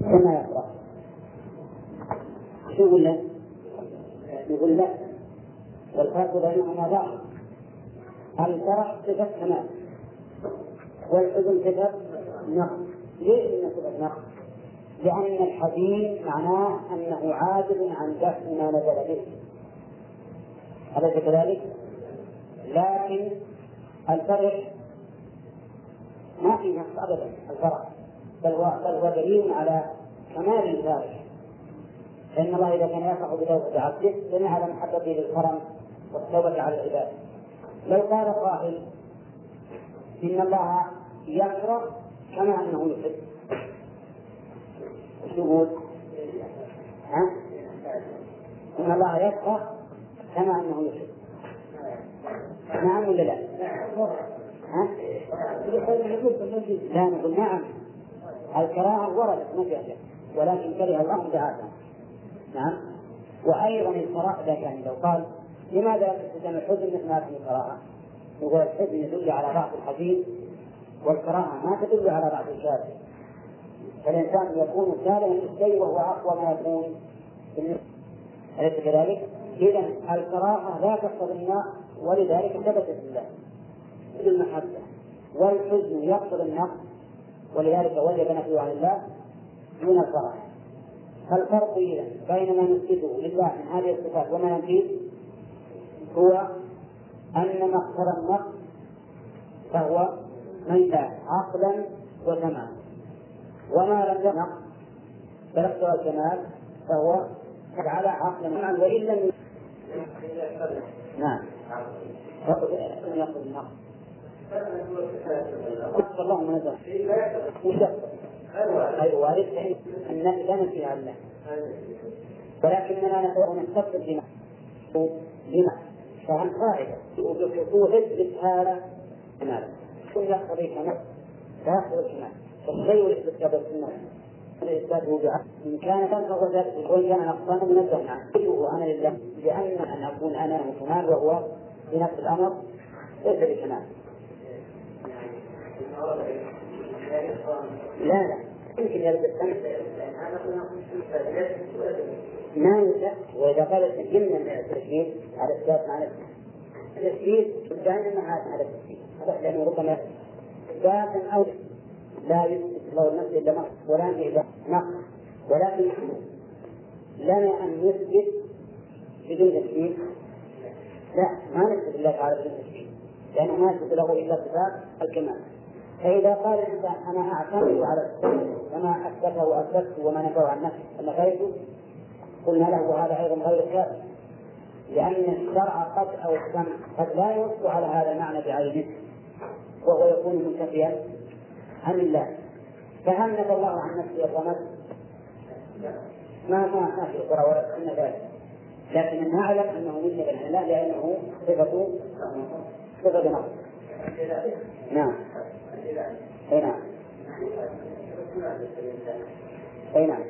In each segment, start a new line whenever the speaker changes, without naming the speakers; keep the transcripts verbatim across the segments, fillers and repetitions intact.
كما يكره. شو يقول له؟ يقول لا، والفرق بينهما ظاهر. الفرح صفة كمال والحزن صفة نقص. ليش إنه صفة نقص؟ لأن الحزين معناه أنه عاجز عن دفع ما نزل به، أليس كذلك؟ لكن الفرح ما في نقص أبدا، الفرح بل هو دليل على كمال الفرح، فإن الله إذا كان يفرح بتوبة عبده لم يعلم محبته للكرم والتوبة على العباد. لو قال قائل إن الله يفرح كما أنه يحب، وش يقول؟ ها؟ إن الله يفرح كما أنه يحب، نعم ولا لا؟ ها؟ لا، نقول نعم. الكراهة وردت مجازا ولكن كره الله تعالى. نعم. وأيضا الكراهة إذا كان لو قال لماذا تستخدم الحزن مثل ما في الكراهة؟ يقول الحزن يدل على ضعف الحزين والكراهة ما تدل على ضعف الكافر، فالإنسان يكون كارها للشيء وهو أقوى ما يكون. أليس كذلك؟ إذا الكراهة لا تقتضي النقص، ولذلك ثبتت الله بالمحبة، والحزن يقتضي النقص ولذلك وجب نفيه عن الله دون الفرح. فالفرق إذا بين ما نثبته لله من هذه الصفات وما ننفيه هو أن مقتضى النقص فهو من لا عقلا وتمام، وما لم ينقص فلقتضى الكمال فهو على عقلا معا وإن لم. نعم. يقول النقص الله من هذا غير وارد النفي لا نفي عن الله، ولكننا نستقبل بما بما فهم قاعدة وتثبت هذا كمال كل يقتضي كمال فيقتضي الكمال. فالشيء الاستثبات بالسنة الإثبات بعقل إن كان فهو ذلك وإن كان نقصانا منزه عنه وأنا لله، لأن أن أكون أنا كمال وهو بنفس الأمر ليس بكمال. لا لا يمكن يلبس السمع ما ينسى. وإذا قالت الجنة التشبيه على الثبات مع التشبيه الجنة مع هذا التشبيه لأنه ربما إثبات أو لا يثبت له النفس إلا نقص ولا إلا نقص، ولكن لنا أن نثبت بدون تشبيه. لا، ما نثبت الله تعالى بدون تشبيه لأنه ما يثبت له إلا صفات الكمال. فإذا قال الإنسان أنا أعتمد على السمع وما أثبته وأثبته وما نفاه عن نفسه فنفيته، قلنا له هذا أيضا غير كافي، لأن الشرع قد أو السمع قد لا يوصف على هذا المعنى بعينه وهو يكون منتفيا عن الله. فهل نفى الله عن نفسه الصمد؟ ما ما ما في إقرار ولا سنة ذلك، لكن نعلم أنه منتفى عن الله لأنه صفة صفة نقص. نعم. أي نعم. أي نعم.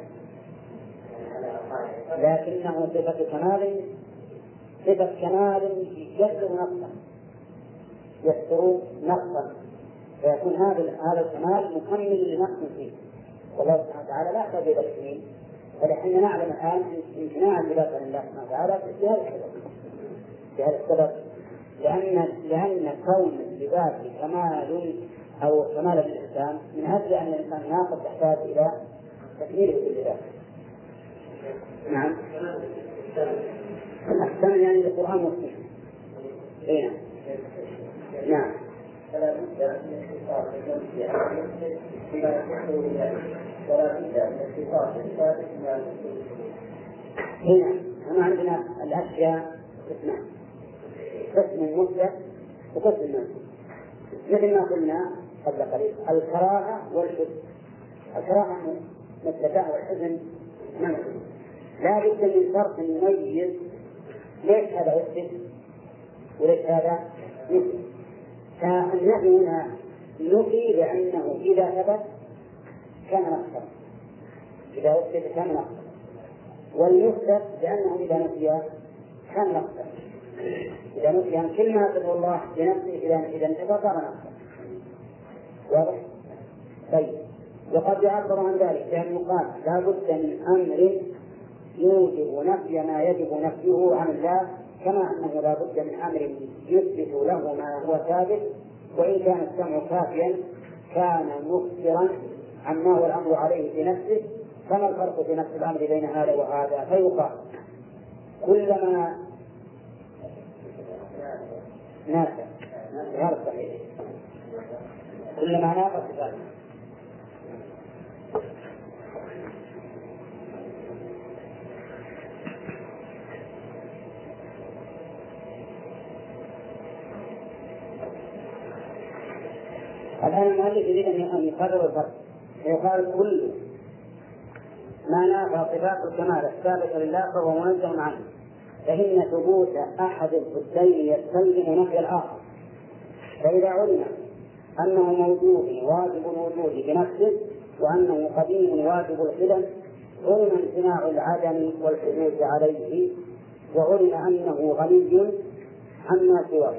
لكنه صفة كمال، صفة كمال يستر نقصا يستر نقصا فيكون هذا هذا الكمال مكمل لنقص فيه، والله سبحانه وتعالى لا يحتاج إلى تكميل. فنحن نعلم الآن امتناع اللباس عن الله سبحانه وتعالى في هذا السبب في هذا السبب لأن لأن كون اللباس كمال أو كمال الإنسان من أجل أن الإنسان ناقص يحتاج إلى تكميل اللباس. نعم. أحسن يعني القرآن والسنة. أي نعم. فلا بد من اختصاص النفس بما يحصل بذلك ولا بد من اختصاص الثابت بما يحصل. هنا أما عندنا الأشياء قسمان، قسم مثبت وقسم منفي. مثل ما قلنا قبل قليل الكراهة والحزن. الكراهة مثبتة والحزن منفي. لا بد من فرق مميز ليش هذا يثبت وليش هذا يثبت. فالنفي هنا نفي لأنه إذا ثبت كان نقصا، إذا أثبت كان نقصا، والمثبت لأنه إذا نفي كان نقصا. إذا نفي عن كلمة تدعو الله بنفسه إذا إذا انتفى صار نقصا. واضح؟ طيب وقد يعبر عن ذلك بأن يقال لا بد من أمر يوجب نفي ما يجب نفيه عن الله، كما أنه لا بد من أمر يثبت له ما هو ثابت، وإن كان السمع كافيا كان مخبرا عما هو الأمر عليه بنفسه. فما الفرق في نفس الأمر بين هذا وهذا؟ فيقال كلما نافع هذا صحيح كلما نافع صفاته. الآن المؤلف يريد أن يقرر الفرق، يقال كل ما نافع صفات الكمال الثابتة لله فهو منزه عنه، فإن ثبوت أحد الضدين يستلزم نفي الآخر. فإذا علم أنه موجود واجب الوجود بنفسه وأنه قديم واجب القدم علم امتناع العدم والحدوث عليه، وعلم أنه غني عما سواه.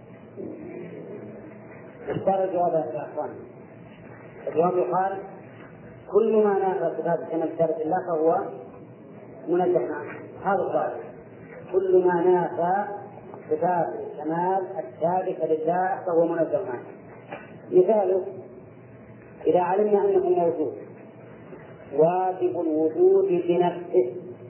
اختار الجواب يا أخوان. الجواب يقال كل ما نافى صفات الكمال الثابتة لله فهو منزه عنه. هذا السؤال، كل ما نافى صفات الكمال الثابتة لله فهو منزه عنه. مثاله إذا علمنا أنه موجود واجب الوجود بنفسه،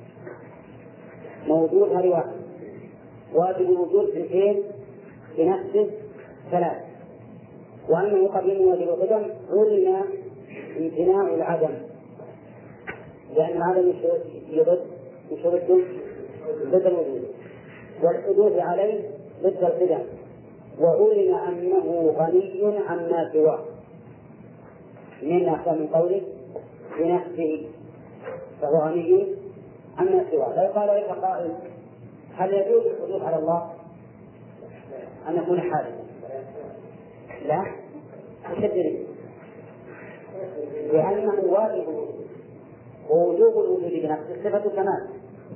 موجود هذه واحد، واجب الوجود باثنين بنفسه ثلاث، وأنه قديم واجب القدم علم امتناع العدم، لأن العدم يضد يشرد ضد الوجود، والحدوث عليه ضد القدم، وعلم أنه غني عما سواه. من أحسن من قوله بنفسه فهو غني عما سواه. لا يقال لك قائل هل يجوز الحدوث على الله أن يكون حادثا؟ لا، مش الدليل، لأنه واجب الوجود، ووجوب الوجود بنفسه صفة كمال،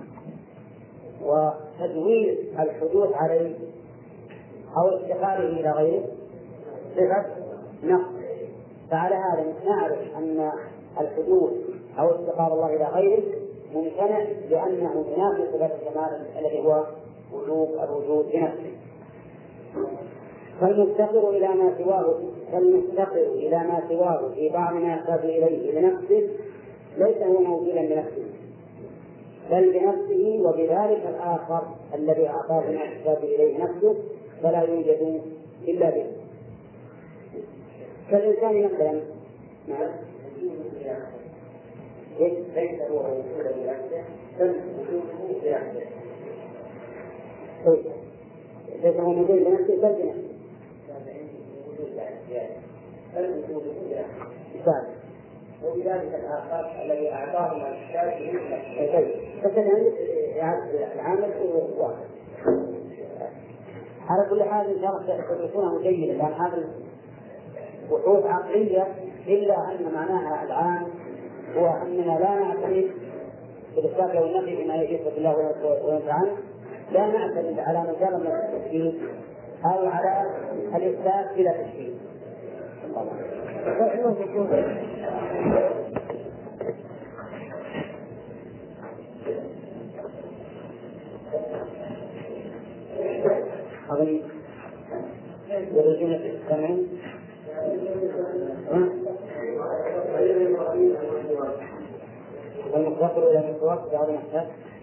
وتدوير الحدوث عليه أو افتقاره إلى غيره صفة نقص. فعلى هذا نعرف أن الحدوث أو افتقار الله إلى غيره ممتنع، لأنه ينافي صفة الكمال الذي هو وجوب الوجود بنفسه. فالمفتقر إلى ما سواه فالمفتقر إلى ما سواه في بعض ما يحتاج إليه لنفسه ليس هو موجودا بنفسه، بل بنفسه وبذلك الآخر الذي أعطاه ما يحتاج إليه نفسه فلا يوجد إلا به. كالإنسان مثلا نعم ليس هو موجودا بنفسه بل وجوده بنفسه، ليس هو موجود بنفسه بل بنفسه وبذلك الآخر الذي أعطاه ما يحتاج إليه. فكذلك العامل هو واحد. على كل حال إن شاء الله تدرسونه جيدا، لأن هذا وحوث عقلية، إلا أن معناها العام هو أننا لا نعتمد بالإثبات والنفي بما يجب بالله وينفع عنه، لا نعتمد على مجرد التشكيل أو على الإثبات بلا تشكيل. أظن يريدون السمعين والمقتصر إلى المتوسط بعض المحتاج.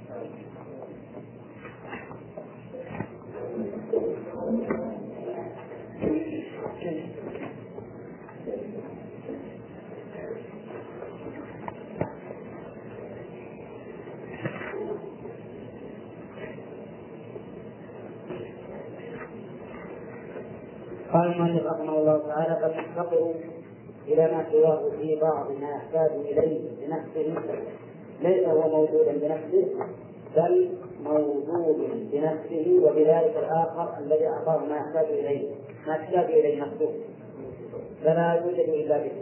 قال المؤلف رحمه الله تعالى فالمفتقر إلى ما سواه في بعض ما يحتاج إليه بنفسه ليس هو موجودا بنفسه بل موجود بنفسه وبذلك الآخر الذي أعطاه ما يحتاج إليه ما يحتاج إليه نفسه فلا يوجد إلا به،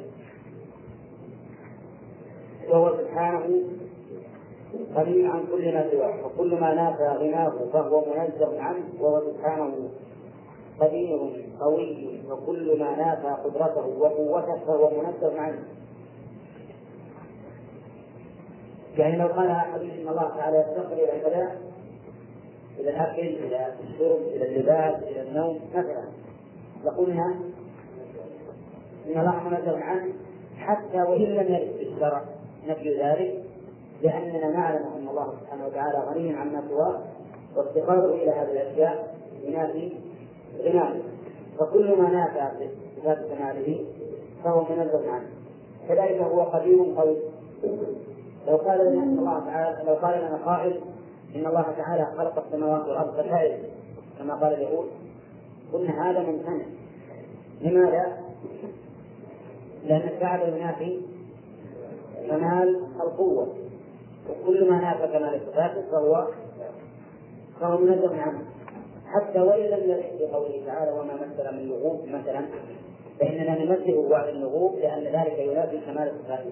وهو سبحانه غني عن كل ما سواه، وكل ما نافى غناه فهو منزه عنه، وهو سبحانه قدير قوي، وكل ما نافى قدرته وقوته فهو منزه عنه. يعني لو قال أحد إن الله تعالى يفتقر إلى كذا، إلى الأكل، إلى الشرب، إلى اللباس، إلى النوم مثلا، لقلنا إن الله منزه عنه حتى وإن لم يرد في الشرع نفي ذلك، لأننا نعلم أن الله سبحانه وتعالى غني عما سواه، وافتقاره إلى هذه الأشياء ينافي غناه، فكل ما نافع بصفات كماله فهو منزه عنه. كذلك هو قدير قوي. لو قال لنا إن الله تعالى لو قال لنا قائل إن الله تعالى خلق السماوات والأرض بشائر كما قال اليهود، قلنا هذا ممتنع. لماذا؟ لأن الفعل ينافي كمال القوة، وكل ما نافى كمال الصفات فهو فهو منزه عنه، حتى وإن لم يرد في قوله تعالى وما مثل من لغوب مثلا، فإننا نمثله عن اللغوب لأن ذلك ينافي كمال الصفات.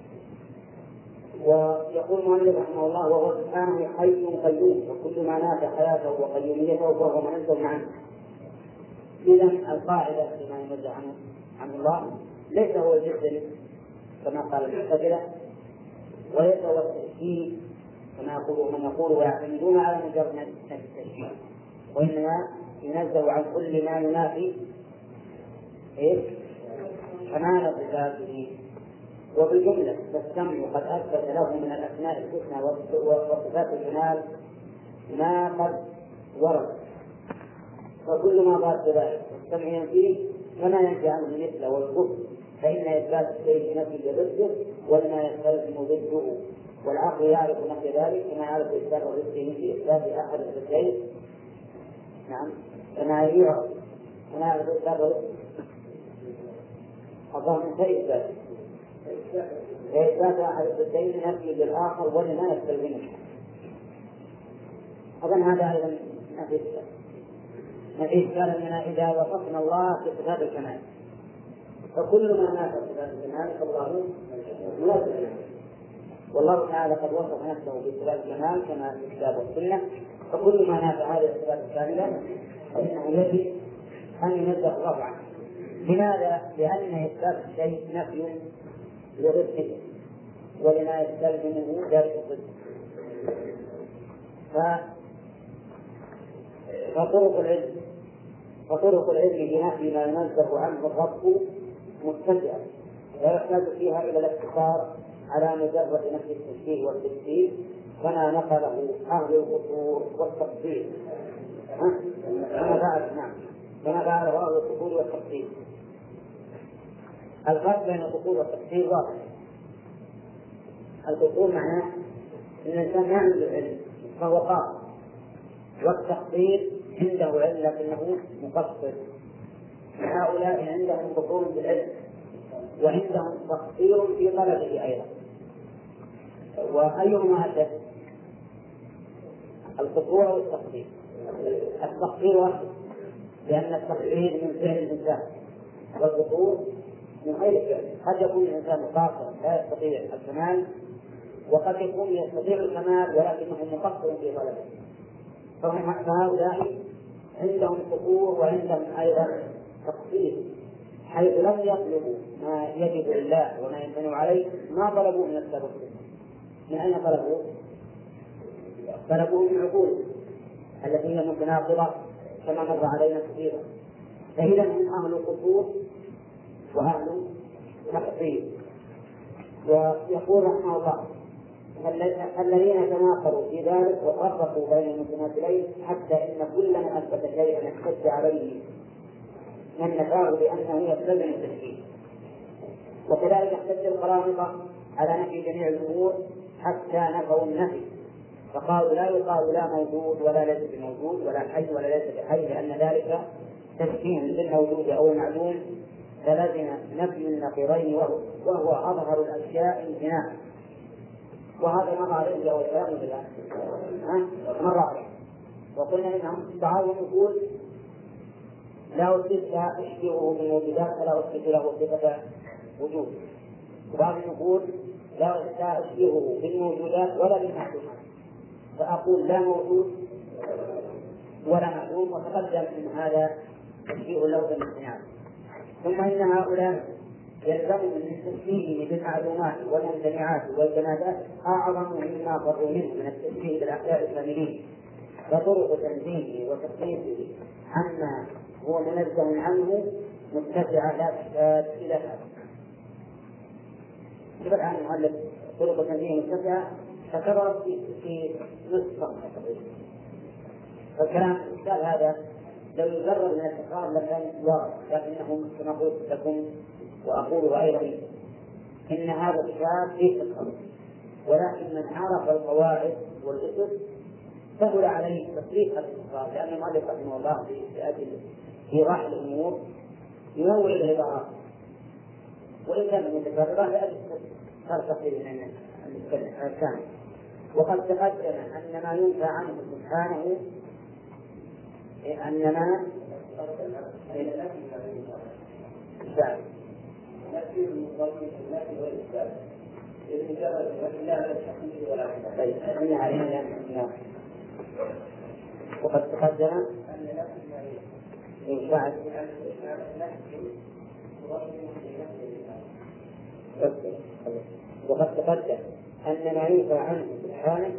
ويقول المؤلف رحمه الله وهو سبحانه حي قيوم، وكل ما نافى حياته وقيوميته فهو منزه عنه. إذن القاعدة فيما ينزه عنه عن الله ليس هو الجسم كما قال المعتزلة، وليس هو التشبيه كما يقول من يقول ويعتمدون على مجرد التشبيه، وإنما ينزه عن كل ما ينافي إيه؟ كمال صفاته. وبالجملة فالسمع قد أثبت له من الأسماء الحسنى وصفات الجمال ما قد ورد، فكل ما ضاف ذلك والسمع ينفيه فما ينفي عنه مثله والكفر، فإن إثبات الشيء نفي ضده ولما يستلزم ضده، والعقل يعرف نفي ذلك كما يعرف إثبات ضده في إثبات أحد الضدين. نعم، كما يعرف كما يعرف إثبات ضده أظهر من شيء إثبات إثبات أحد الضدين نفي للآخر ولما يستلزمه. أظن هذا أيضا نفي إثبات نفي إثبات أننا إذا وصفنا الله بصفات الكمال فكل ما نافى صفات الكمال فالله منزه، والله تعالى قد وصف نفسه بصفات الكمال كما في الكتاب والسنة، فكل ما نافى هذه الصفات الكاملة فإنه يجب أن ينزه الله عنه. لماذا؟ لأن إثبات الشيء نفي لضده ولما يستلزمه ذلك الضد. فطرق العلم فطرق العلم بنفي ما ينزه عنه الرب متسعة، لا يحتاج فيها إلى الاقتصار على مجرد نفي التشبيه والتشبيه كما نقله أهل القصور والتفصيل كما فعل نعم كما فعله أهل القصور والتفصيل. الفرق بين القصور والتفصيل واضح. القصور معناه أن الإنسان ما عنده علم فهو قاصر، والتقصير عنده علم لكنه مقصر. هؤلاء عندهم قصور بالعلم وعندهم تقصير في طلبه أيضا، وأيهما أشد؟ القصور أو التقصير؟ التقصير واحد، لأن التقصير من فعل الإنسان والقصور من غير فعل. قد يكون الإنسان قاصرا لا يستطيع الكمال، وقد يكون يستطيع الكمال ولكنه مقصر في طلبه، فهؤلاء عندهم قصور وعندهم أيضا تقصير، حيث لم يطلبوا ما يجب لله وما يمتنع عليه ما طلبوا من السبب. من أين طلبوا؟ طلبوا من عقول التي هي متناقضة كما مر علينا كثيرا. فإذا هم أهل القصور وأهل تقصير. ويقول رحمه الله الذين تناقضوا في ذلك وفرقوا بين المتماثلين حتى إن كل من أثبت شيئا احتج عليه من نفاه بأنه يستلزم التشبيه. وكذلك احتج القرامطة على نفي جميع الأمور حتى نفوا النفي، فقالوا لا يقال لا موجود ولا ليس بموجود ولا حي ولا ليس بحي، لأن ذلك تشبيه بالموجود أو المعدوم، فلزم نفي النقيضين وهو أظهر الأشياء امتناعا. وهذا مر عليه هو الكلام بالله مر عليه. وقلنا إنهم تعاونوا يقول لا أثبت أشبهه بالموجودات فلا أثبت له صفة وجود، وبعض يقول لا أشبهه بالموجودات ولا بالمعدومات، فأقول لا موجود ولا معدوم، وتقدم من هذا تشبيه له بالامتناع. ثم إن هؤلاء يلزم من تشبيهه بالمعلومات والممتنعات والجنازات أعظم مما فروا منه من التشبيه بالأحياء الكاملين، فطرق تنزيهه وتقييده عما هو منزه عنه متسعة لا تحتاج إلى هذا. يبقى عن المؤلف طرق تنزيهه متسعة تكرر في نصف صفحة تقريبا. فالكلام قال هذا لو يجرد من التكرار لكان واضح، لكنه كما قلت لكم وأقوله أيضا إن هذا الكتاب فيه تكرار، ولكن من عرف القواعد والأسس سهل عليه تطبيق التكرار، لأن المؤلف رحمه الله في أجل إيضاح الأمور ينوع العبارات وإن كان متكررة لأجل ترتقي من الثاني. وقد تقدم أن ما ينفى عنه سبحانه أن ما وقد تقدم وقد تقدم أن ما ينفى عنه سبحانه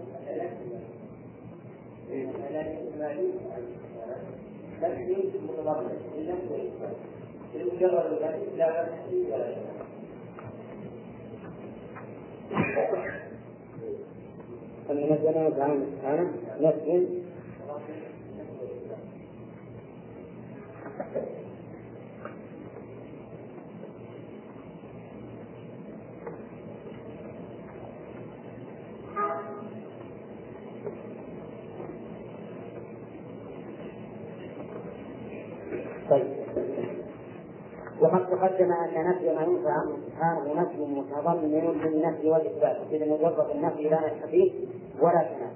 أن نزل عنه سبحانه نفي طيب. وقد تقدم أن نفي ما ينفى عنه سبحانه نفي متضمن للنفي والإثبات، إذا مجرد النفي لا نفي فيه ولا تنافي.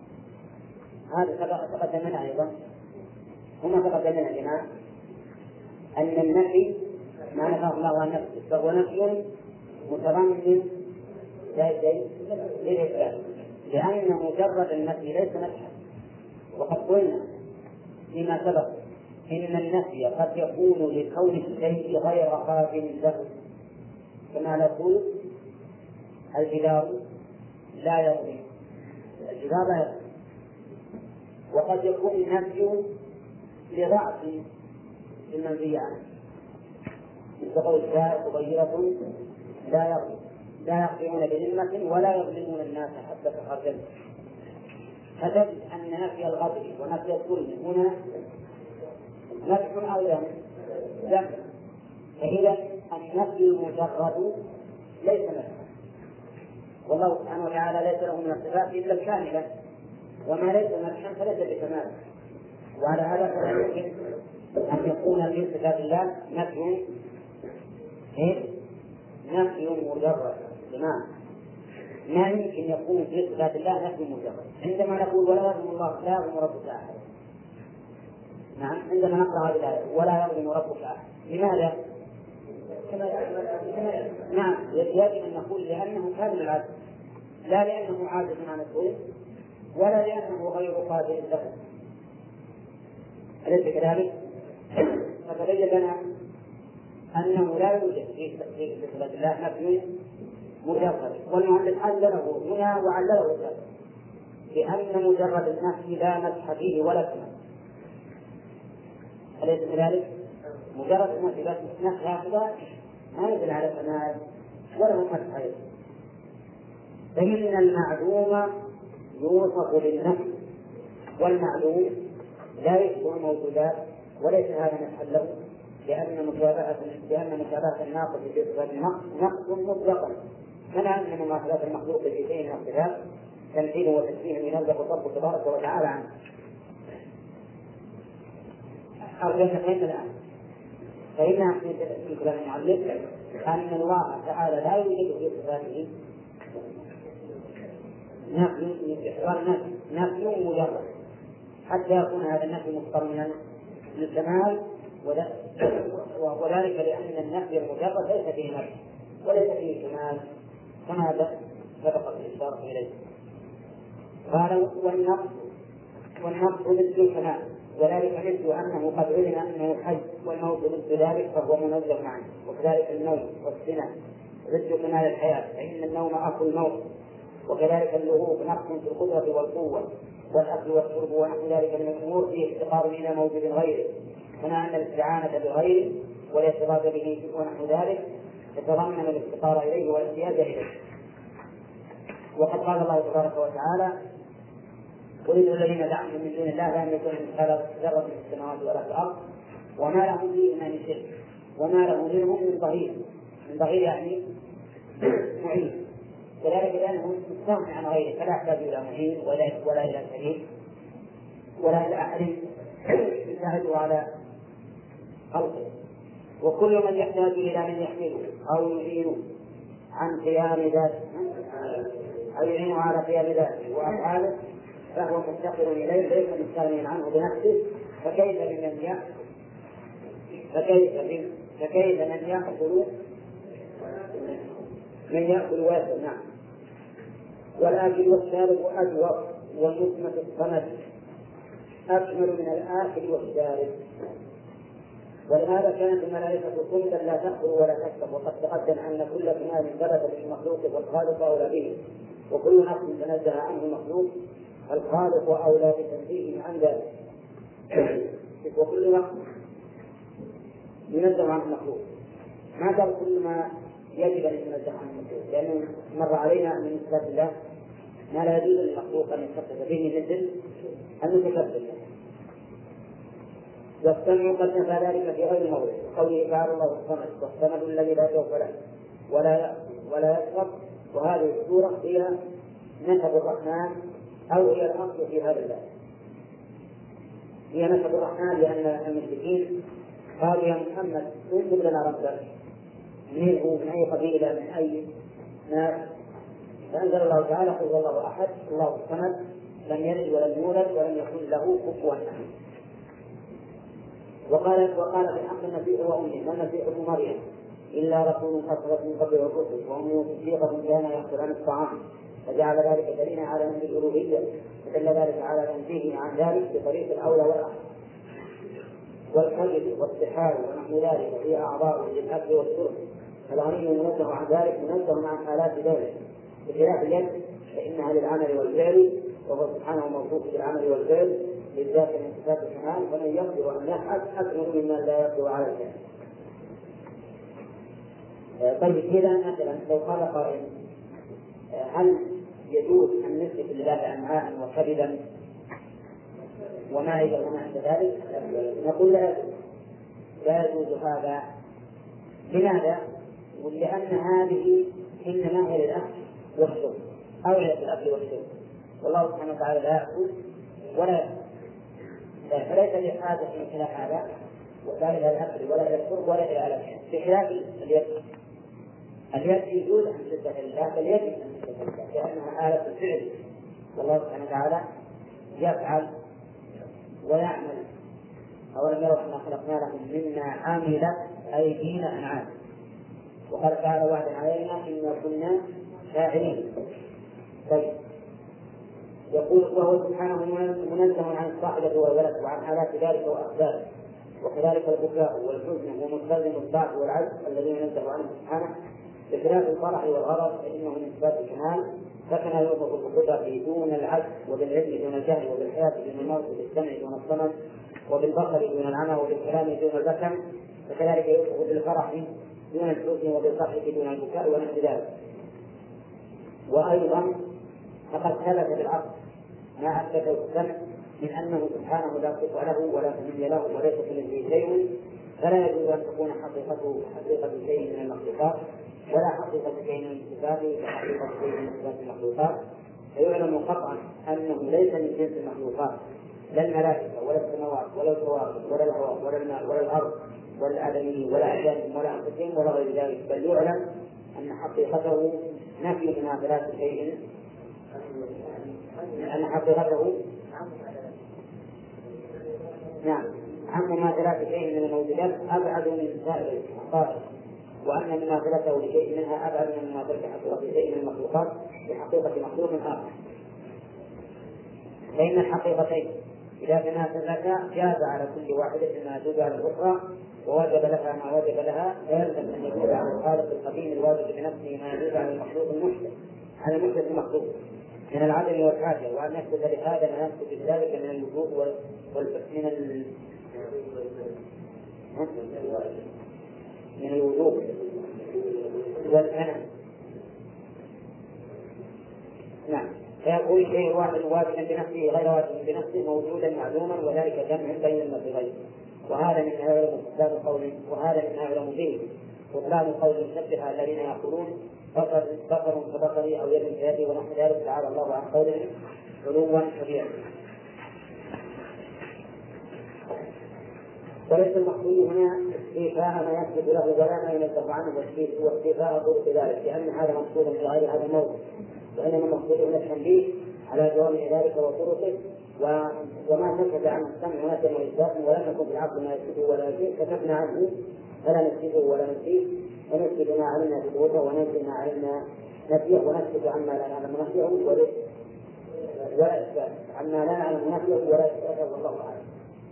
هذا تقدمنا أيضا هنا تقدمنا لنا أن النفي ما نفاه الله عن نفسه فهو نفي متضمن للإثبات، لأن مجرد النفي ليس نفيا. وقد قلنا فيما سبق إن النفي قد يكون لكون الشيء غير قابل له، كما نقول الجدار لا يظلم، الجدار لا يظلم. وقد يكون النفي لضعف المنفي عنه، مثل قول الشاعر صغيرة لا يظلم لا يخضعون بذمة ولا يظلمون الناس حتى تخرجوا. فتجد أن نفي الغضب ونفي الظلم هنا نفي أو لم، فإذا النفي المجرد ليس نفيا، والله سبحانه وتعالى ليس له من الصفات إلا الكاملة، وما ليس نفيا فليس بكمال. وعلى هذا فلا يمكن أن يكون في صفات الله نفي إيه؟ نفي مجرد، بمعنى ما يمكن يكون في صفات الله نفي مجرد. عندما نقول ولا يظلم الله لا يظلم ربك أحد، نعم عندما نقرأ هذه الآية ولا يظلم ربك أحد، لماذا؟ نعم يجب أن نقول لأنه كامل العدل، لا لأنه عاجز عن الظلم ولا لأنه غير قادر له، أليس كذلك؟ فتبين لنا أنه لا يوجد في صفات الله نفي مجرد، والمؤلف علله هنا وعلله ذلك لأن مجرد النفي لا مسح فيه ولا كمال، أليس كذلك؟ مجرد النفي بس نفي هكذا ما يدل على كمال ولا هو مسح أيضا. فإن المعلوم يوصف بالنفي، والمعلوم لا يشبه الموجودات وليس هذا محله، لأن مشابهة لأن مشابهة الناقص في صفات نقص مطلقا، كما أن مماثلة المخلوق في شيء من الصفات تمثيل وتشبيه ينزه الرب تبارك وتعالى عنه. أرجو فهمنا الآن، فإنها في كلام المؤلف أن الله تعالى لا يوجد في صفاته نفي نفي مجرد حتى يكون هذا النفي مقترنا للكمال، وذلك لأن النفي المجرد ليس فيه نفي وليس فيه كمال كما سبق الإشارة إليه. قال والنقص والنقص ضد الكمال، وذلك مثل أنه قد علم أنه الحي والموت ضد ذلك فهو منزه عنه. وكذلك النوم والسنة ضد كمال الحياة، فإن النوم أصل الموت. وكذلك اللهوب نقص في القدرة والقوة، والأكل والشرب ونحو ذلك من الأمور فيه افتقار إلى موجود غيره، كما أن الاستعانة بغيره والاعتراض به ونحو ذلك يتضمن الافتقار إليه والاحتياج إليه. وقد قال الله تبارك وتعالى: قل الذين دعمتم من دون الله لا يملكون مثقال ذرة في السماوات ولا في الأرض وما لهم فيهما من شرك وما له منهم من ظهير. من ظهير يعني معين، وذلك لأنه مستغني عن غيره، فلا يحتاج إلى معين ولا ولا إلى شريك ولا إلى أحد يساعده على خلقه. وكل من يحتاج إلى من يحمله أو يعينه عن قيام ذاته أو يعينه على قيام ذاته وأفعاله فهو مفتقر إليه ليس مستغنيا عنه بنفسه. فكيف بمن يأكل فكيف فكيف من يأكل من يأكل ويأكل. نعم. والآكل والشارب أجوف والنسمة الصمد أكمل من الآكل والشارب. ولهذا كانت الملائكة كلا لا تأكل ولا تشرب. وقد تقدم أن كل كمال ثبت بالمخلوق والخالق أولى به، وكل نفس تنزه عنه المخلوق الخالق أولى بتنزيهه عن ذلك. وكل نفس ينزه عن المخلوق ما قال كل ما يجب أن يتنزه عن المخلوق، لأنه مر علينا من صفات الله ما لا يجوز للمخلوق أن يتصف به مثل المتكبر. والسمع قد نفى ذلك في غير موضع، قوله تعالى: الله الصمد والصمد الذي لا جوف له ولا يأكل ولا يشرب. وهذه السورة هي نسب الرحمن أو هي الأصل في هذا الباب. هي نسب الرحمن لأن المشركين قالوا: يا محمد انسب لنا ربك، من هو من أي قبيلة من أي ناس؟ فأنزل الله تعالى: قل هو الله أحد الله الصمد لم يلد ولم يولد ولم يكن له كفوا أحد. وقال وقال في حق المسيح وأمه: والمسيح ابن مريم إلا رسول قد خلت من قبله الرسل وأمه صديقة كان يأكل عن الطعام، فجعل ذلك دليلا على نفي الألوهية، ودل ذلك على تنزيهه عن ذلك بطريق الأولى والأحد. والكذب والسحار ونحو ذلك هي أعضاء للأكل والشرب، فالغني منزه عن ذلك منزه عن حالات ذلك، بخلاف اليد فإنها للعمل والفعل، وهو سبحانه موصوف بالعمل والفعل للذات من صفات الكمال، فمن يقدر أن يفعل أكثر مما لا يقدر على الفعل. طيب كذا مثلا لو قال قائل: هل يجوز أن نثبت لله أمعاء وكبدا وما إلى وما إلى ذلك؟ نقول لا يجوز، لا يجوز هذا. لماذا؟ ولأن هذه إنما هي للأكل والشرب، أولى بالأكل والشرب، والله سبحانه وتعالى لا يأكل ولا يشرب، فليس لحاجة إلى هذا ولا إلى الأكل ولا إلى الشرب ولا إلى الأكل. بخلاف اليد، اليد يجوز أن تثبت لله، بل يجب أن تثبت لله لأنها آلة الفعل، والله سبحانه وتعالى يفعل ويعمل. أولم يروا أنا خلقنا لهم مما عملت أيدينا أنعام، وقال تعالى: وعدا علينا إنا كنا فاعلين. طيب يقول: وهو سبحانه منزه عن الصاحبة والولد وعن حالات ذلك وأسبابه، وكذلك البكاء والحزن ومستلزم الضعف والعجز الذي ينزه عنه سبحانه، بخلاف الفرح والغضب فإنه من صفات الكمال، فكما يوصف بالقدرة دون العجز، وبالعلم دون الجهل، وبالحياة دون الموت، وبالسمع دون الصمد، وبالبصر دون العمى، وبالكلام دون البكم، فكذلك يوصف بالفرح دون الحزن، وبالضحك دون البكاء ونحو ذلك. وأيضا فقد ثبت بالعقل ما أثبته السمع من أنه سبحانه لا صفة له ولا سمي له وليس كمثله شيء، فلا يجوز أن تكون حقيقته حقيقة شيء من المخلوقات ولا حقيقة شيء من صفاته كحقيقة شيء من صفات المخلوقات. فيعلم قطعا أنه ليس من جنس المخلوقات، لا الملائكة ولا السماوات ولا الكواكب ولا الهواء ولا الماء ولا الأرض ولا الآدميين ولا أجسامهم ولا أنفسهم ولا غير ذلك، بل يعلم أن حقيقته نفي مناظرات شيء، أن حقيقته نعم عن مماثلات شيء من الموجودات أبعد من سائر الحقائق، وأن مماثلته لشيء منها أبعد من مماثلة حقيقة شيء من المخلوقات بحقيقة مخلوق آخر. فإن الحقيقتين إذا تناسبتا جاز على كل واحدة ما يجوز على الأخرى ووجب لها ما وجب لها، فيلزم أن يكون على الخالق القديم الواجب بنفسه ما يجوز على المخلوق المحدث على المحدث المخلوق من العدم والحاجة، وأن يثبت لهذا ما يثبت بذلك من الوجوب وال من ال من الوجوب والمنع. نعم. فيقول شيء واحد واجبا بنفسه غير واجب بنفسه موجودا معلوما، وذلك جمع بين المصدرين. وهذا من يعلم بطلان قول وهذا من يعلم به بطلان قول المشبهة الذين يقولون بصر بصر كبصري أو يد كيدي ونحو ذلك، تعالى الله عن قولهم علوا كبيرا. وليس المقصود هنا استيفاء ما يثبت له ولا ما ينزه عنه واستيفاء طرق ذلك، لأن هذا مقصود في غير هذا الموضوع، وإنما المقصود هنا التنبيه على جوامع ذلك وطرقه، وما ثبت عن السمع ونفي وإثبات ولم يكن في العقل ما يثبته ولا يزيد كتبنا عنه فلا نثبته ولا ننفيه، ونثبت ما علمنا ثبوته وننفي ما علمنا نفيه، ونثبت عما لا نعلم نفيه ولا إثبات عما لا نعلم نفيه ولا إثباته، والله أعلم.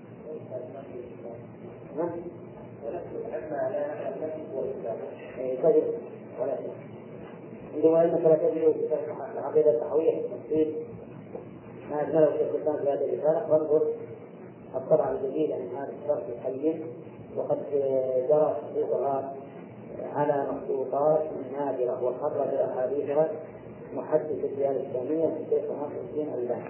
كذب ولا شيء. عندما أنك لا تجد عقيدة التحوية التفصيل ما أجمله شيخ الإسلام في هذه الرسالة، وانظر الطبع الجديد عن هذا الشرح الحي، وقد جرى تحقيقها على مخطوطات نادرة وخرج أحاديثها محدث الديانة الإسلامية الشيخ ناصر الدين الألباني.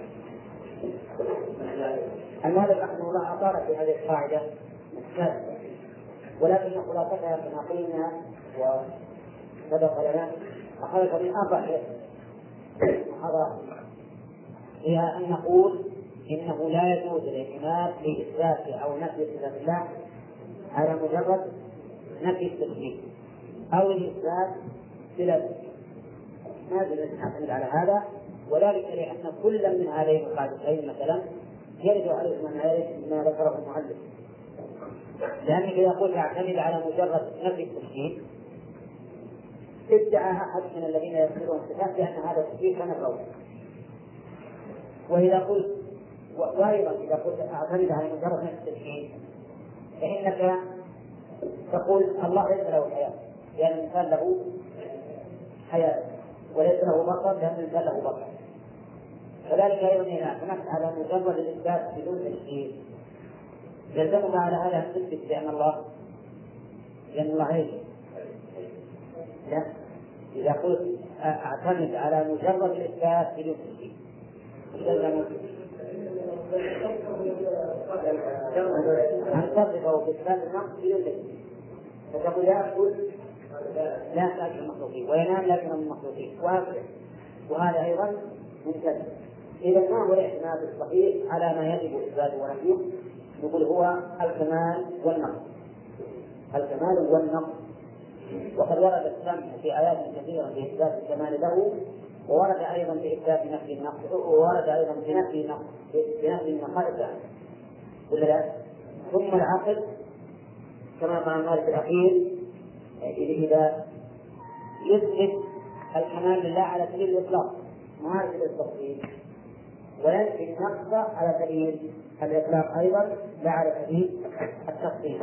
المؤلف رحمه الله أطال في هذه القاعدة الثالثة، ولكن خلاصتها كما قلنا وسبق لنا أخذت من أربع محاضرات، هي أن نقول إنه لا يجوز الاعتماد لإثبات أو نفي صفات الله على مجرد نفي التشبيه أو الإثبات بلا، ما يجوز أن نعتمد على هذا، وذلك لأن كل من هذين القاعدتين مثلا يرد عليه ما يرد ما ذكره المؤلف، لأنك إذا قلت اعتمد على مجرد نفي التشبيه ادعى أحد من الذين يذكرون الصفات بأن هذا التشبيه كان غلط. وإذا قلت وأيضا إذا قلت اعتمد على مجرد نفي التشبيه فإنك تقول الله ليس له حياة لأن الإنسان له حياة، وليس له بصر لأن الإنسان له بصر. كذلك أيضا إذا اعتمدت على مجرد الإثبات بدون تشبيه يلزمك على هذا أن تثبت بأن الله لأن الله ايش؟ لا، إذا قلت أعتمد على مجرد الإثبات بدون تشبيه يلزمك أن تصفه بإثبات النقص بدون تشبيه، فتقول يأكل لا تأكل المخلوقين وينام لا ينام المخلوقين وهذا أيضا من كذب. إذا ما هو الاعتماد الصحيح على ما يجب إثباته ونفيه؟ نقول هو الكمال والنقص، الكمال والنقص. وقد ورد السمع في آيات كثيرة بإثبات الكمال له، وورد أيضا بإثبات نفي النقص، وورد أيضا بنفي النقص بنفي النقائص عنه ولا لا؟ ثم العقل كما قال مالك الأخير إذا يثبت الكمال لله على سبيل الإطلاق ما على سبيل التفصيل، وينفي النقص على سبيل الإطلاق أيضا لا على سبيل التفصيل.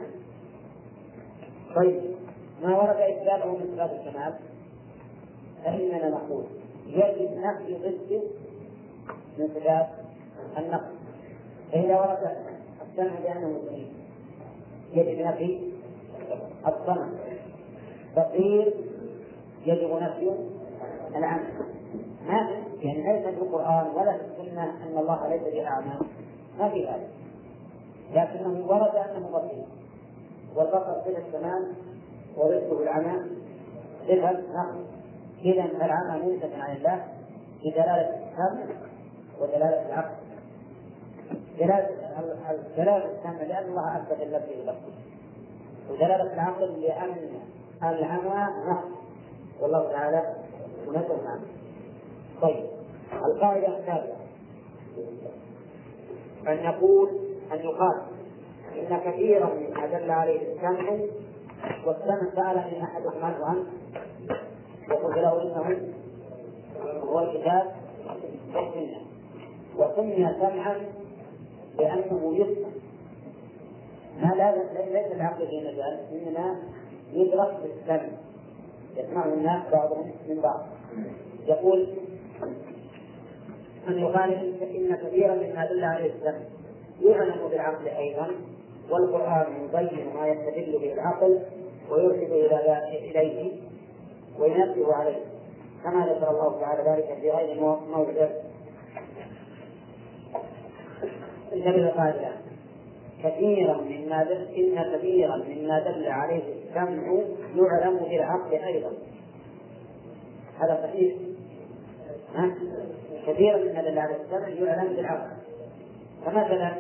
طيب ما ورد إثباته من صفات الكمال فإننا نقول يجب نفي ضده من صفات النقص. فإذا ورد السمع بأنه سميع يجب نفي الصمع، تقدير يجب نفي العمى. ما يعني ليس في القرآن ولا في السنة أن الله ليس بأعمى، ما في هذا، لكنه ورد أنه بصير، والبصر صفة الكمال ورزقه العمى صفة نقص. إذا العمى منسب عن الله بدلالة السمع ودلالة العقل. دلالة السمع لأن الله أثبت اللفظ بالبصر، ودلالة العقل لأن العمى نقص والله تعالى منزه عنه. طيب القاعدة الثالثة أن يقول أن يقال إن كثيرا مما دل عليه السمع، والسمع سألني أحد أحمد عنه وقلت له إنه هو الكتاب والسنة، وسمي سمعا لأنه يفهم. ما لا ليس العقل في مجال، إنما يدرك بالسمع، يسمعه الناس بعضهم من بعض. يقول أن يقال إن كثيرا مما دل عليه السمع يعلم بالعقل أيضا، والقرآن يبين ما يستدل به العقل ويرشد إليه وينبه عليه، كما ذكر الله تعالى ذلك في غير موضع. النبي قال كثيرا مما دل إن كثيرا مما دل عليه السمع يعلم بالعقل أيضا. هذا صحيح. ها؟ كثيرا مما دل عليه السمع يعلم بالعقل. فمثلا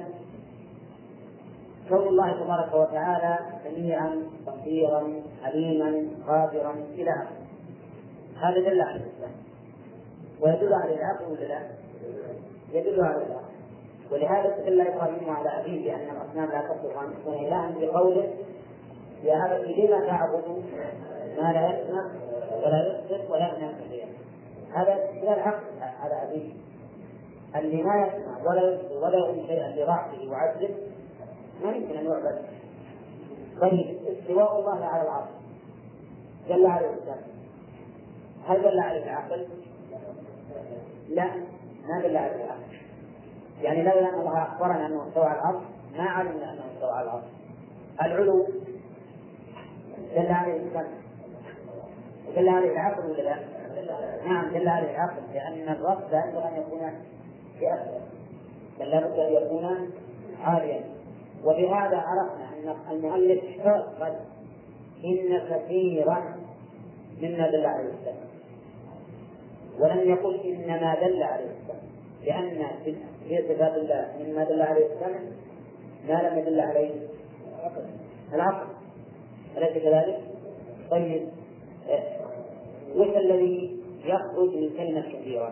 كون الله تبارك وتعالى سميعا بصيرا عليما قادرا إلى آخره، هذا دل على السمع ويدل على العقل ولا لا؟ يدل على العقل. ولهذا استدل إبراهيم على أبيه بأن الأصنام لا تصلح أن تكون إلها بقوله يا أبت لم تعبد ما لا يسمع ولا يبصر ولا ينام. هذا استدلال عقل على أبيه، اللي ما يسمع ولا يبصر ولا يؤمن شيئا لضعفه وعجزه ما يمكن أن يعبد. طيب استواء الله على العرش دل على الإنسان، هل دل على العقل؟ لا، ما دل على العقل. يعني لولا أن الله أخبرنا أنه استوى على العرش ما علمنا أنه استوى على العرش. العلو دل عليه السمع، دل عليه العقل ولا لا؟ نعم دل عليه العقل، لأن الرب لا يجب أن يكون في أسفل بل لا بد أن يكون عاليا. وبهذا عرفنا أن المؤلف قال إن كثيرا مما دل عليه السمع، ولم يقل إنما دل عليه السمع، لأن في صفات الله مما دل عليه السمع ما لم يدل عليه العقل، أليس كذلك؟ طيب وش الذي يخرج من كلمة كثيرا؟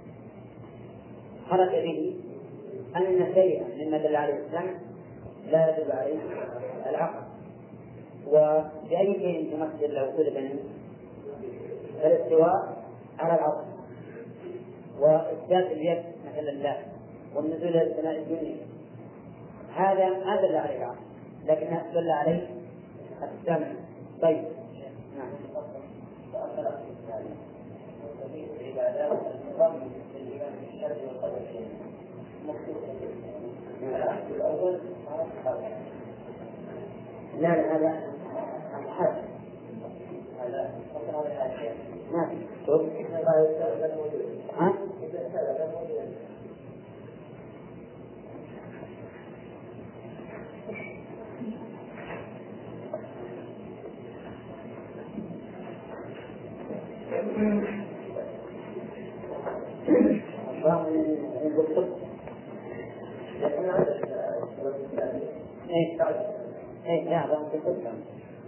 خرج به أن شيئا مما دل عليه السمع لا يدل عليه العقل. وبأي شيء تمثل لو طلب الاستواء على العرش وإثبات اليد مثل الله والنزول إلى السماء الدنيا، هذا ما دل عليه العقل لكنه دل عليه السمع. طيب نعم. لا لا هذا حد هذا ما في شوف ها ايه ايه لا هذا ممكن تفهم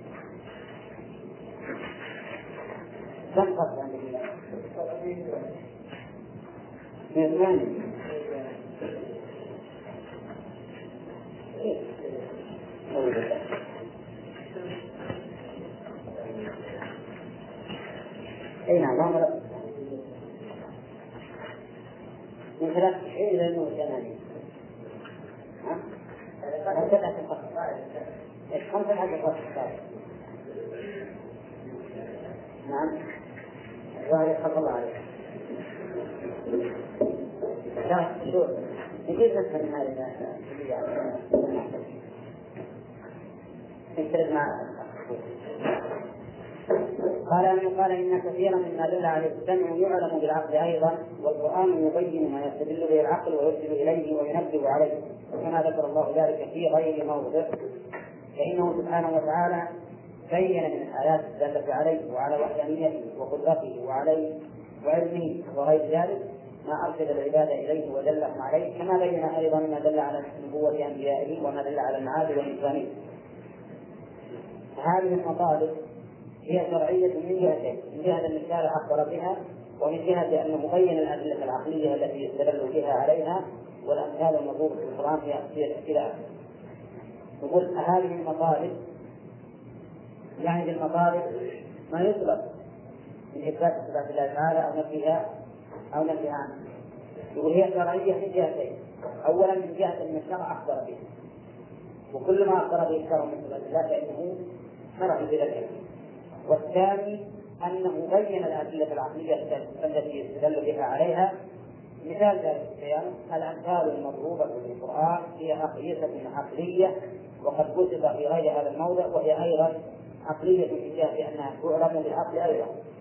كم قصد عندك من الثاني اي نعم من ثلاث تسعين إلى نور ثمانية ها؟ هكذا في القصر إيش خمسة حاجة قصر نعم الظاهر يخلق الله عليك لا شو نجيب نفسها من هذه نشترك مع قال أن قال إن كثيرا مما دل عليه السمع يعلم بالعقل أيضا، والقرآن يبين ما يستدل به العقل ويرشد إليه وينبه عليه، وكما ذكر الله ذلك في غير موضع. فإنه سبحانه وتعالى بين من الآيات الدالة عليه وعلى وحدانيته وقدرته وعليه وعلمه وغير ذلك ما أرشد العباد إليه ودلهم عليه، كما بين أيضا ما دل على نبوة أنبيائه وما دل على المعاد والإنسانية. هذه المطالب هي شرعية من جهتين، من جهة أن الشارع أخبر بها، ومن جهة أنه بين الأدلة العقلية التي يستدل بها عليها، والأمثال المضروبة في القرآن في اختلاف. نقول هذه المطالب يعني بالمطالب ما يطلب من إثبات صفات الله تعالى أو نفيها أو نفيها عنه. يقول هي شرعية من جهتين، أولا من جهة أن الشرع أخبر به، وكل ما أخبر به الشرع من صفات الله فإنه شرع بذلك. والثاني أنه بين الأدلة العقلية التي يستدل بها عليها. مثال ذلك البيان الأمثال المضروبة في القرآن هي أقيسة عقلية وقد وصف في غير هذا الموضع، وهي أيضا عقلية في جهة أنها تعلم بالعقل أيضا.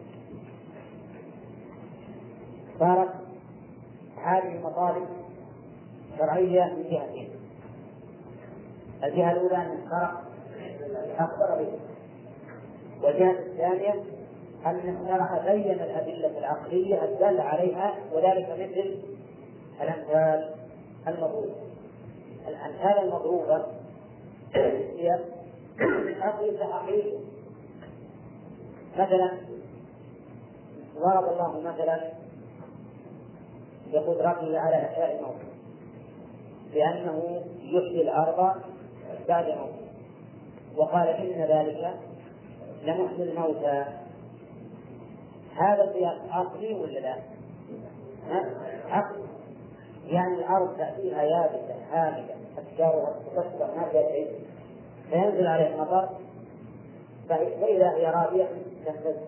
صارت هذه المطالب شرعية من جهتين: الجهة الأولى أن الشرع أخبر به، والجهة الثانية أن الشرع بين الأدلة العقلية الدالة عليها، وذلك مثل الأمثال المضروبة. الأمثال المضروبة هي أقيسة عقلية. مثلا ضرب الله مثلا بقدرته على إحياء الموت بأنه يحيي الأرض بعد موت، وقال إن ذلك لمحيي الموتى. هذا السياق عقلي ولا لا؟ عقلي، يعني الأرض تأتيها يابسة هامدة أشجارها تكسر ما فيها شيء، فينزل عليه المطر فإذا هي رابية تهتز.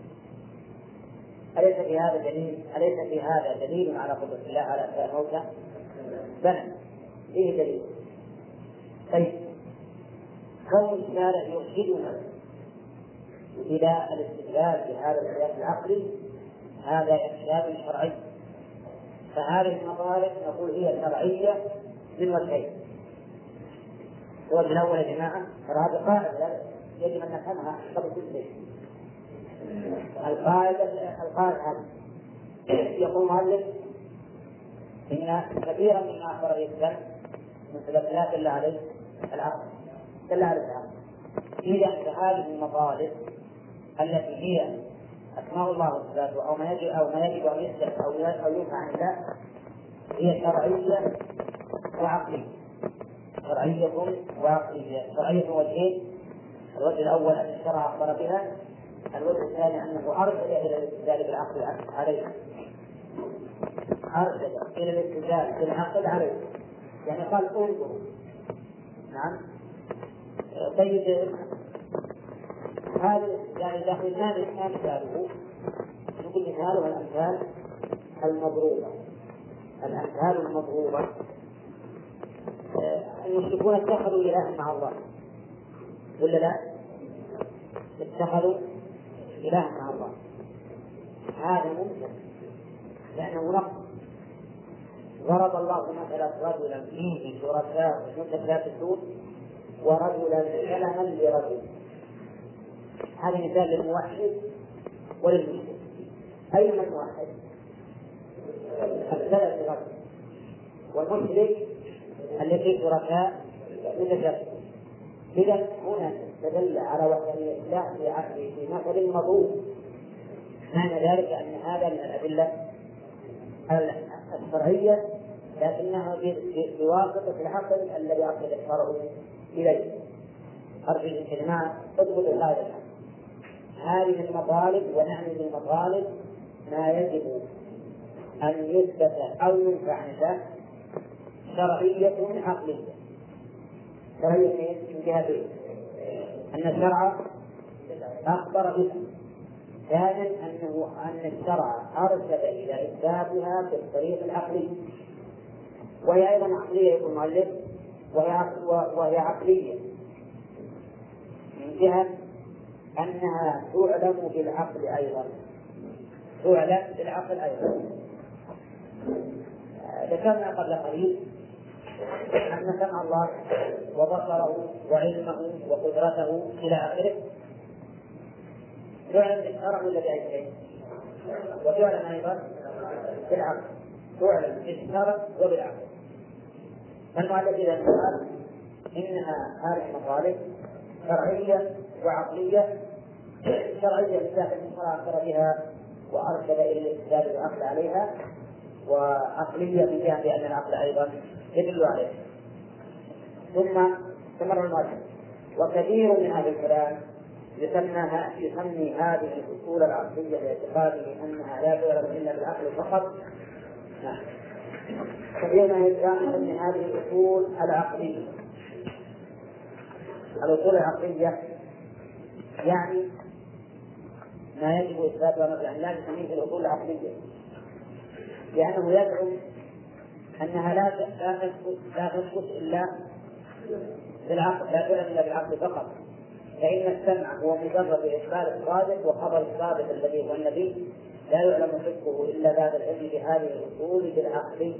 أليس في هذا دليل؟ أليس في هذا دليل على قدرة الله على إحياء الموتى؟ بلى فيه دليل. طيب كون الشارع يرشدنا إلى الاستدلال بهذا السياق العقلي هذا إرشاد شرعي، فهذه المطالب نقول هي شرعية من وجهين. الوجه الأول يا جماعة هذه قاعدة يجب أن نفهمها قبل كل شيء. القاعدة القاعدة يقول المؤلف إن كثيرا مما أخبر به السلف من لا دل عليه العقل دل عليه العقل. إذا هذه المطالب التي هي أسماء الله وصفاته أو ما يجب أو ما يجب أن يصدق أو أو ينفع عن الله هي شرعية وعقلية. شرعية وعقلية. شرعية وجهين: الوجه الأول أن الشرع أخبر بها، الوجه الثاني أنه أرشد إلى الاستدلال بالعقل عليها. أرشد إلى الاستدلال بالعقل عليها، يعني قال انظروا. نعم. طيب هذا يعني إذا قلنا الإنسان مثاله نقول مثاله الأمثال المضروبة. الأمثال المضروبة المشركون اتخذوا إلها مع الله ولا لا؟ اتخذوا إلها مع الله. هذا ممكن لأنه نقص. ضرب الله مثلا رجلا فيه شركاء متشاكسون ورجلا سلما لرجل. هذا مثال للموحد وللمشرك. أيما الموحد؟ السلف لرجل، والمشرك الذي شركاء متشاكسون. إذا هنا تدل على وحدانية الله في عقله في مثل مضروب. معنى ذلك أن هذا من الأدلة الشرعية لكنها بواسطة العقل الذي عقد الشرع إليه. أرجو الجماعة اضبط هذا. هذه المطالب ونعني بالمطالب ما يجب أن يثبت أو ينفع عن الله شرعية عقلية. شرعية من جهتين: أن الشرع أخبر بها، ثانيا أنه أن الشرع أرشد إلى إثباتها بالطريق العقلي، وهي أيضا عقلية يقول المؤلف، وهي عقلية من جهة أنها تعلم بالعقل أيضا. تعلم بالعقل أيضا. ذكرنا قبل قليل أن سمع الله وبصره وعلمه وقدرته إلى آخره تعلم بالشرع ولا بأي شيء؟ وتعلم أيضا بالعقل. تعلم بالشرع وبالعقل. فالمؤلف إذا قال إنها هذه المطالب شرعية وعقلية. شرعية بذات الشرع أخبر بها وأرشد إلى الاستدلال بالعقل عليها، وعقلية من جهة بأن العقل أيضا يدل عليه. ثم استمر المؤلف: وكثير من أهل الكلام يسمي هذه الأصول العقلية باعتقاده أنها لا تعلم إلا بالعقل فقط. تبين إجراء من هذه الأصول العقلية. الأصول العقلية يعني ما يجب إثباته، يعني لا تسميه الأصول العقلية، لأنه يزعم أنها لا تثبت لا تثبت إلا بالعقل، لا تعلم إلا بالعقل فقط، فإن السمع هو مجرد إخبار الصادق وخبر الصادق الذي هو النبي لا يعلم حقه إلا بعد العلم بهذه الأصول بالعقل.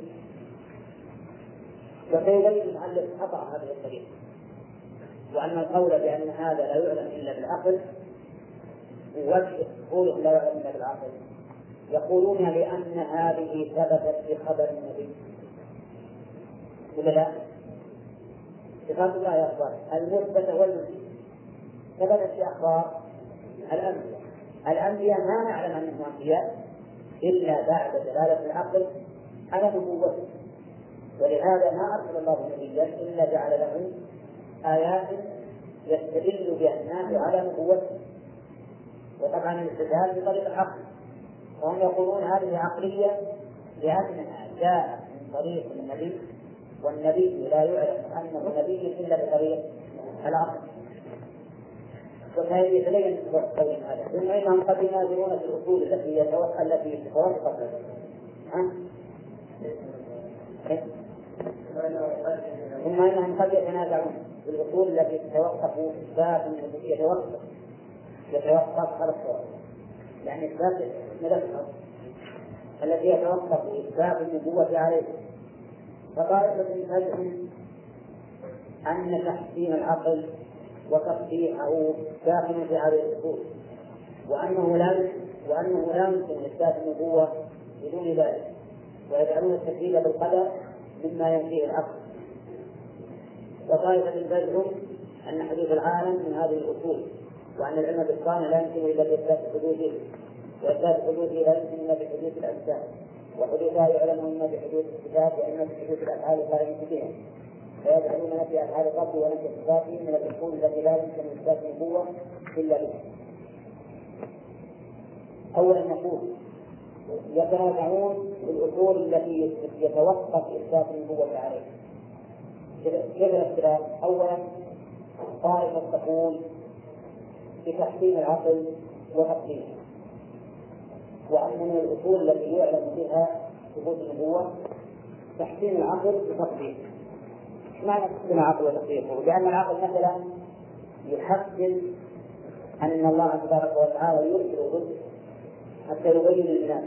وسيبين المؤلف خطأ هذه الطريقة، وأن القول بأن هذا لا يعلم إلا بالعقل ووجه قوله لا يعلم إلا بالعقل، يقولون لأن هذه ثبتت بخبر النبي ولا لا؟ صفات الله يا أخبار المثبتة والمنفية ثبتت في أخبار الأنبياء. الأنبياء ما نعلم أنهم أنبياء إلا بعد دلالة العقل على نبوته، ولهذا ما أرسل الله نبيا إلا جعل له آيات يستدل بها الناس على نبوته، وطبعا الاستدلال بطريق العقل، وهم يقولون هذه عقلية لأنها جاءت من طريق النبي، والنبي لا يعلم أنه نبي إلا بطريق العقل. وهذه يتبين قول هذا، ثم إنهم قد يناظرون في الأصول التي يتوقع التي تتوقف ثم إنهم قد يتنازعون في الأصول التي تتوقف إثبات يتوقف يتوقف على الصواب، يعني إثبات مدخل التي يتوقف إثبات النبوة عليه. فطائفة تزعم أن تحسين العقل وتصحيحه داخل في هذه الأصول، وأنه لا وأنه لا يمكن إثبات النبوة بدون ذلك، ويجعلون التكذيب بالقدر مما ينفيه العقل. وطائفة تزعم أن حدوث العالم من هذه الأصول، وأن العلم بالصانع لا يمكن إلا بإثبات حدوثه، وإثبات حدوثه لا يمكن إلا بحدوث الأجسام، وحدوثها يعلم إما بحدوث الصفات وإما بحدوث الأفعال فلا يمكن بها، فيجعلون نفي أفعال الرب ونفي صفاته من الأصول التي لا يمكن إثبات النبوة إلا بها. أولا نقول يتنازعون في الأصول التي يتوقف إثبات النبوة عليها. كيف الاختلاف؟ أولا طائفة تقول بتحسين العقل وتقديمه، وأن من الأصول التي يعلم بها ثبوت النبوة تحسين العقل وتقديمه. معنى تحسين العقل وتقديمه؟ لأن العقل مثلا يحسن أن الله تبارك وتعالى يرسل الرسل حتى يبين للناس،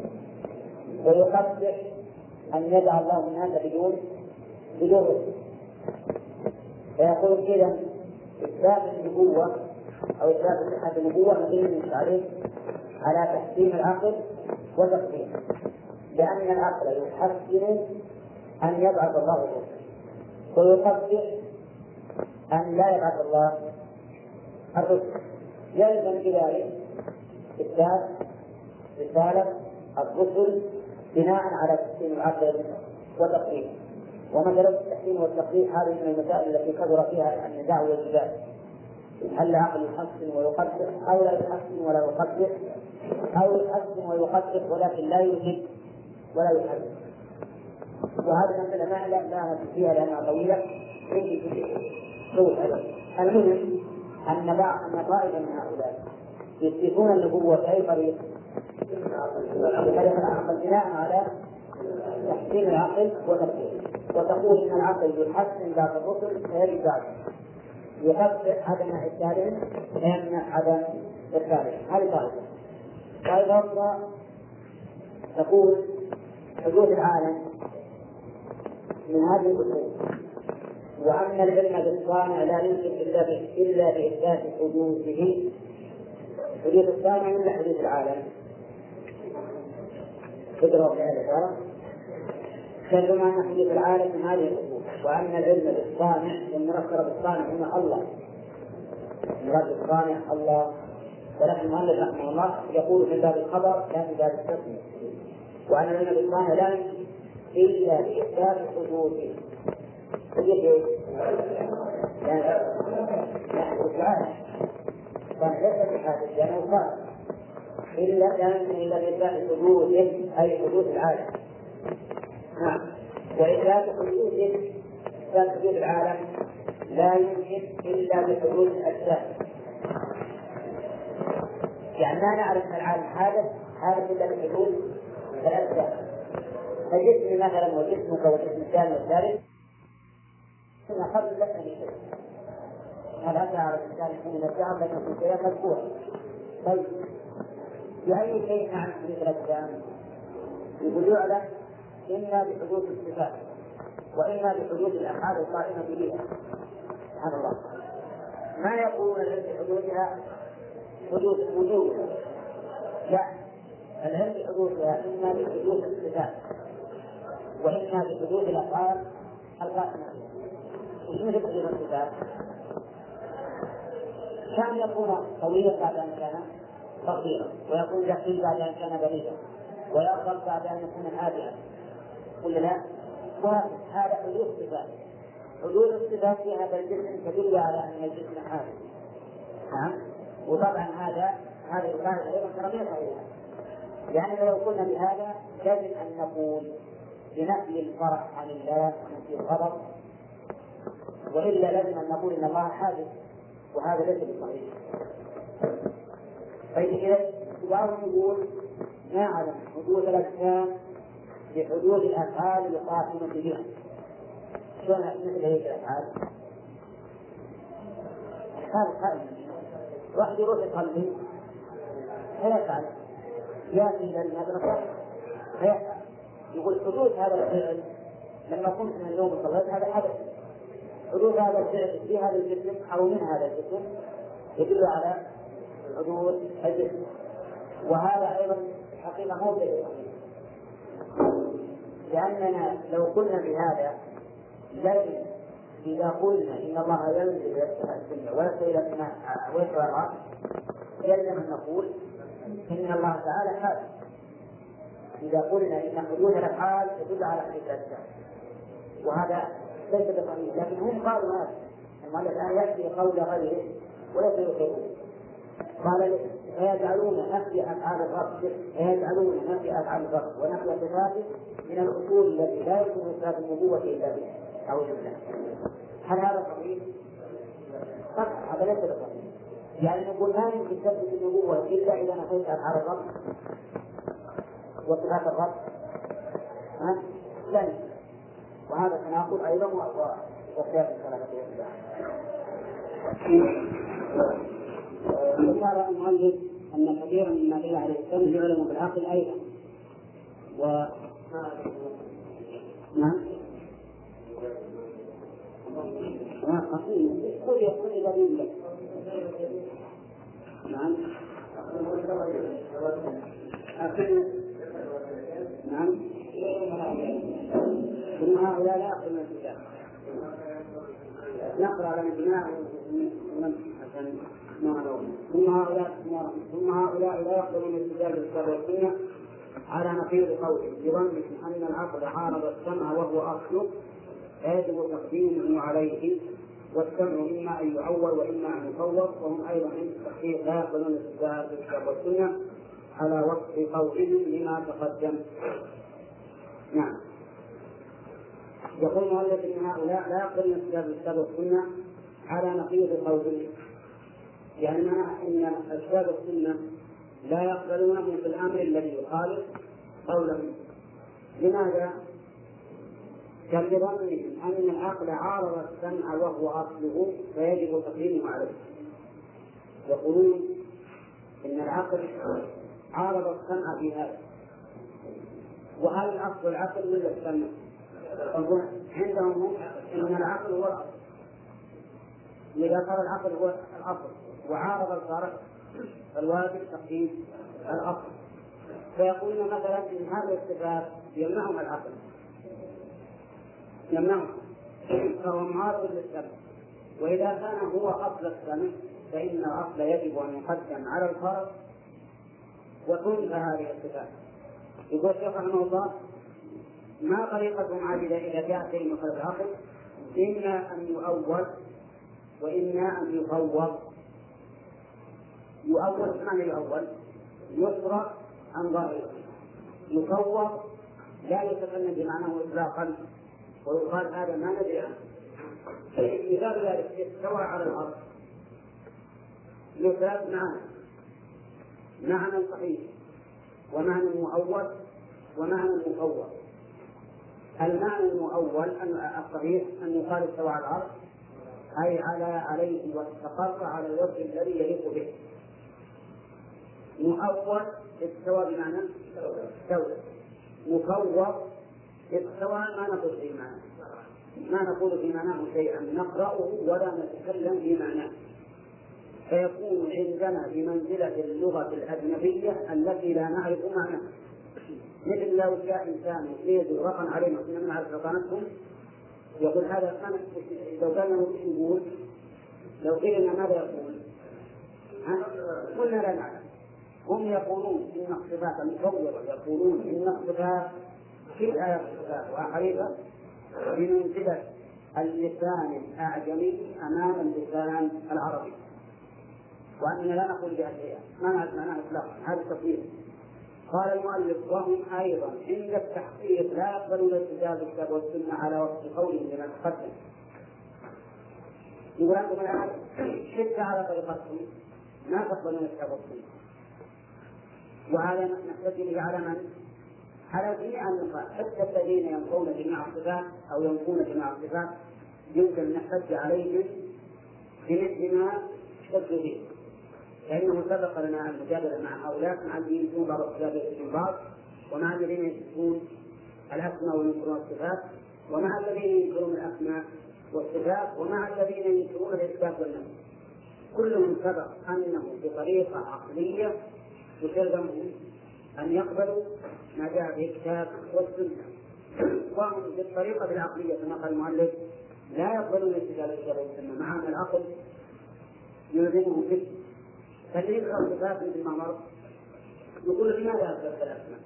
ويقدح أن يدع الله الناس بدون بدون رسل. فيقول كذا إثبات النبوة أو إثبات صحة النبوة مبني عليه على تحسين العقل وتقديمه، لأن العقل يحسن أن يبعث الله الرسل، ويقدح أن لا يبعث الله الرسل. يلزم بذلك إثبات رسالة الرسل بناء على تحسين العقل وتقديمه. ومثلا التحسين والتقديم هذه من المسائل التي كثر فيها النزاع والجدال، هل العقل يحسن ويقدر أو لا يحسن ولا يقدر، أو يحسن ويقدر ولكن لا يوجد ولا يحسن. وهذه المسألة ما لا فيها لأنها طويلة المهم أن بعض أن طائفة من هؤلاء يثبتون النبوة بأي طريق بطريق العقل بناء على تحسين العقل وتقديره، وتقول إن العقل يحسن ذات الرسل فيجب ذلك، يحقق عدم إرسالهم ويمنع عدم إرسالهم. هذه طائفة. طائفة أخرى تقول حدوث العالم من هذه الأصول، وأن العلم بالصانع لا يمكن إلا إلا بإثبات حدوثه. حدوث الصانع ولا حدوث العالم؟ تدروا بهذا الإشارة كلمة أن حدوث العالم من هذه الأصول، وأن العلم بالصانع والمركب بالصانع هنا الله، المراد بالصانع الله. ولكن المؤلف رحمه الله يقول من باب الخبر لا من باب التسمية، وأن العلم بالصانع لا يمكن إلا بإثبات حدوثه. حدوثه يعني حدوث العالم صانع ليس بحادث لأنه صانع، إلا لا يمكن إلا بإثبات حدوثه أي حدوث العالم. نعم. وإثبات حدود إثبات حدود العالم لا يمكن إلا بحدود الأجسام. يعني لا نعرف أن العالم حادث حادث إلا بحدود الأجسام. فجسمي مثلا وجسمك وجسم الثاني والثالث إن قبل لسنا بشيء. هل أتى على الإنسان حين نجعل لك في شيء مذكورا. طيب بأي شيء عن حدود الأجسام؟ يقول يعلم إما بحدود الصفات وإما بحدود الأفعال القائمة بها. سبحان الله. ما يقولون العلم بحدودها حدود وجودها، لا، العلم بحدودها إما بحدود الصفات وإما بحدود الأفعال القائمة بها. وش مثل حدود الصفات؟ كان يكون طويلا بعد أن كان قصيرا، ويكون دقيق بعد أن كان بليغا، ويرغب بعد أن يكون هادئا، ولا لا؟ وهذا حدود الصفات. حدود الصفات في هذا الجسم تدل على أن الجسم حادث. نعم. وطبعا هذا هذه القاعدة أيضا تربية عليها. يعني لو قلنا بهذا لازم أن نقول بنفي الفرح عن الله ونفي الغضب، وإلا لازم أن نقول إن الله حادث، وهذا ليس بصحيح. طيب بعضهم يقول نعلم حدود الأجسام بحدود الأفعال القائمة بها. شلون مثل هيك الأفعال؟ الأفعال قائمة. واحد يروح يصلي فيفعل، يأتي إلى المدرسة فيفعل. يقول حدود هذا الفعل لما قمت من النوم وصليت هذا حدث. حدود هذا الفعل في هذا الجسم أو من هذا الجسم يدل على حدود الجسم. وهذا أيضا حقيقة مو صحيح، لأننا لو قلنا بهذا لكن إذا قلنا إن الله ينزل إلى الدنيا ويصل إلى السماء ويصل إلى الأرض يلزم أن نقول إن الله تعالى حادث. إذا قلنا إن حدود الأفعال تدل على حدود الأجسام، وهذا ليس بصحيح. لكن هم قالوا هذا، المؤلف الآن يأتي قول غيره وليس يقولون. قال فيجعلون نفي أفعال الرب فيجعلون نفي أفعال الرب ونفي صفاته من الأصول التي لا يمكن إثبات النبوة إلا بها أو بالله. هل هذا صحيح؟ طبعا هذا ليس بصحيح. يعني نقول ما يمكن تثبت النبوة إلا إذا نفيت أفعال الرب وصفات الرب، ها؟ لا يمكن. وهذا تناقض أيضا وخلاف السلف والإسلام. وقال المؤلف أن كثيرا مما دل عليه السلف يعلم بالعقل أيضا. و نعم قل يقول إذا لك نعم نعم ثم هؤلاء لا يأخذون الكتاب. نقرأ على الجماعة ثم هؤلاء ثم هؤلاء لا يقبلون الكتاب بالكتاب والسنة على نقيض قوله بظنهم أن العقل عارض السمع وهو أصله فيجب تقديمه عليه، والسمع إما أن يعول وإما أن يفوض. وهم أيضا عند التحقيق لا يقبلون الكتاب بالكتاب والسنة على وصف قولهم لما تقدم. نعم. يقول المؤلف ان هؤلاء لا يقبلون الكتاب بالكتاب والسنه على نقيض قوله، يعني معنى ان الكتاب والسنه لا يقبلونه في الامر الذي يخالف قولهم. لماذا؟ كان بظنهم ان العقل عارض السمع وهو اصله فيجب تقديمه عليه. يقولون ان العقل عارض السمع في هذا، وهل الأصل العقل ولا السمع؟ عندهم إن العقل هو الأصل، وإذا صار العقل هو الأصل وعارض الفرع فالواجب تقديم الأصل. فيقولون مثلا إن هذه الصفات يمنعهم العقل يمنعهم فهو معارض للسمع، وإذا كان هو أصل السمع فإن الأصل يجب أن يقدم على الفرع وتنفى هذه الصفات. يقول الشيخ رحمه الله ما طريقة عاجلة إذا جاء شيء مخالف العقل إما أن يؤول وإما أن يفوض. يؤول معنى يؤول يصرف عن ظاهره، يفوض لا يتكلم بمعناه إطلاقا ويقال هذا ما ندري عنه. مثال ذلك استوى على الأرض يثاب معنى معنى صحيح ومعنى مؤول ومعنى مفوض. المعنى المؤول أن الصحيح أن يقال استوى على الأرض أي على عليه واستقر على الوجه الذي يليق به. مؤول استوى بمعنى استوى. مفوض استوى ما نقول في معناه ما نقول في معناه شيئا نقرأه ولا نتكلم في معناه، فيكون عندنا بمنزلة اللغة الأجنبية التي لا نعرف معناها. مثل لو جاء إنسان يريد رقم علينا كنا نعرف رقمكم يقول هذا كان لو كان يقول لو قيل ماذا يقول؟ قلنا لا نعلم. هم يقولون إن الصفات المفوضة يقولون إن الصفات في الآية الصفات وأحريفة بمنزلة اللسان الأعجمي أمام اللسان العربي، وأننا لا نقول بها شيئا ما نعرف معناه إطلاقا. هذا التفسير. قال المؤلف وهم أيضا عند التحقيق لا يقبلون الكتاب بالكتاب والسنة على وفق قولهم لما تقدم. يقول أنتم الآن شدة على طريقتهم ما تقبلون الكتاب والسنة، وهذا نحتاج به على من؟ على جميع النقاط، حتى الذين ينفون جميع الصفات أو ينفون جميع الصفات يمكن نحتج عليهم بمثل ما احتجوا به، لأنه سبق لنا المجادلة مع هؤلاء مع الذين ينكرون بعض الصفات ويثبتون بعض، ومع الذين يثبتون الأسماء وينكرون الصفات، ومع الذين ينكرون الأسماء والصفات، ومع الذين ينكرون الإثبات والنفي. كلهم سبق أنه بطريقة عقلية يلزمهم أن يقبلوا ما جاء به الكتاب والسنة، وهم بالطريقة العقلية كما قال المؤلف لا يقبلون الكتاب والسنة، مع أن العقل يلزمهم به. فالذي يقرأ الصفات مثل ما مر يقول لماذا أثبت الأسماء؟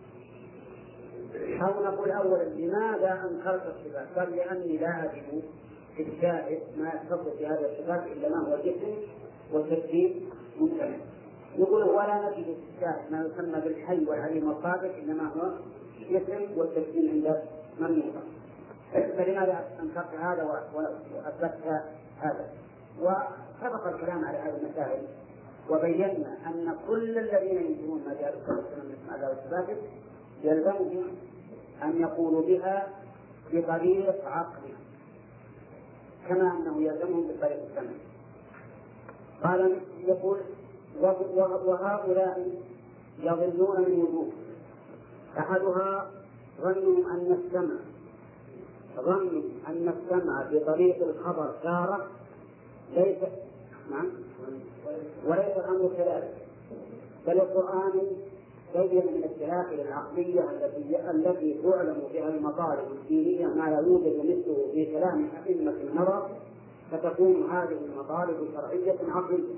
أو نقول أولا لماذا أنكرت الصفات؟ قال لأني لا أجد في الشاهد ما يتصف في هذه الصفات إلا ما هو جسم والتركيب ممتنع. يقول ولا نجد في الشاهد ما يسمى بالحي والعليم والصادق إنما هو جسم والتركيب عند من ينكر. فلماذا أنكرت هذا وأثبت هذا؟ وسبق الكلام على هذه المسائل وبينا أن كل الذين ينكرون ما جاء به من الأسماء والصفات يلزمهم أن يقولوا بها بطريق عقلي كما أنه يلزمهم بطريق السمع. قال يقول وهؤلاء يضلون من وجوه، أحدها ظنهم أن السمع ظنوا أن السمع بطريق الخبر تارة ليس نعم وليس الأمر كذلك، بل القرآن بين من الدلائل العقلية التي التي تعلم بها المطالب الدينية ما لا يوجد مثله في كلام أئمة النظر، فتكون هذه المطالب شرعية عقلية.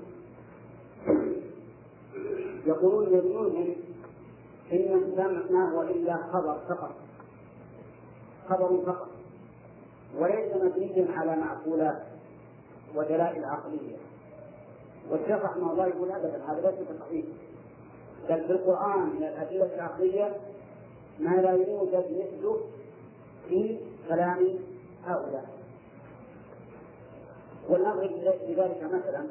يقولون يظنون إن السمع ما هو إلا خبر فقط خبر فقط وليس مبنيا على معقولات ودلائل عقلية. والشيخ رحمه الله يقول أبدا هذا ليس صحيح، بل في القرآن من الأدلة العقلية ما لا يوجد مثله في كلام هؤلاء. ونضرب لذلك مثلا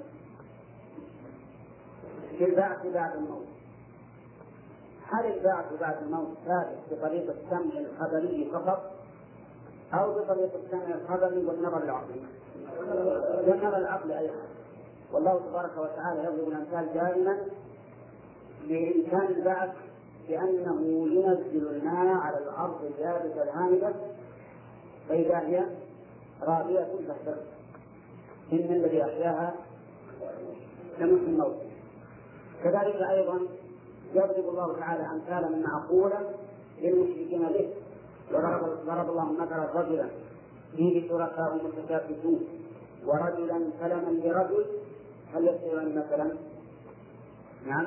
في البعث بعد الموت. هل البعث بعد الموت ثابت بطريقة السمع الخبري فقط أو بطريقة السمع الخبري والنظر العقلي؟ والنظر العقلي أيضا. والله تبارك وتعالى يضرب الأمثال دائما بإمكان البعث بأنه ينزل الماء على الأرض اليابسة الهامدة فإذا هي رابية تحترق إن الذي أحياها لمحيي الموت. كذلك أيضا يضرب الله تعالى أمثالا معقولة للمشركين به. وضرب الله مثلا رجلا فيه شركاء متشابهون ورجلا سلما لرجل هل يستويان مثلا؟ نعم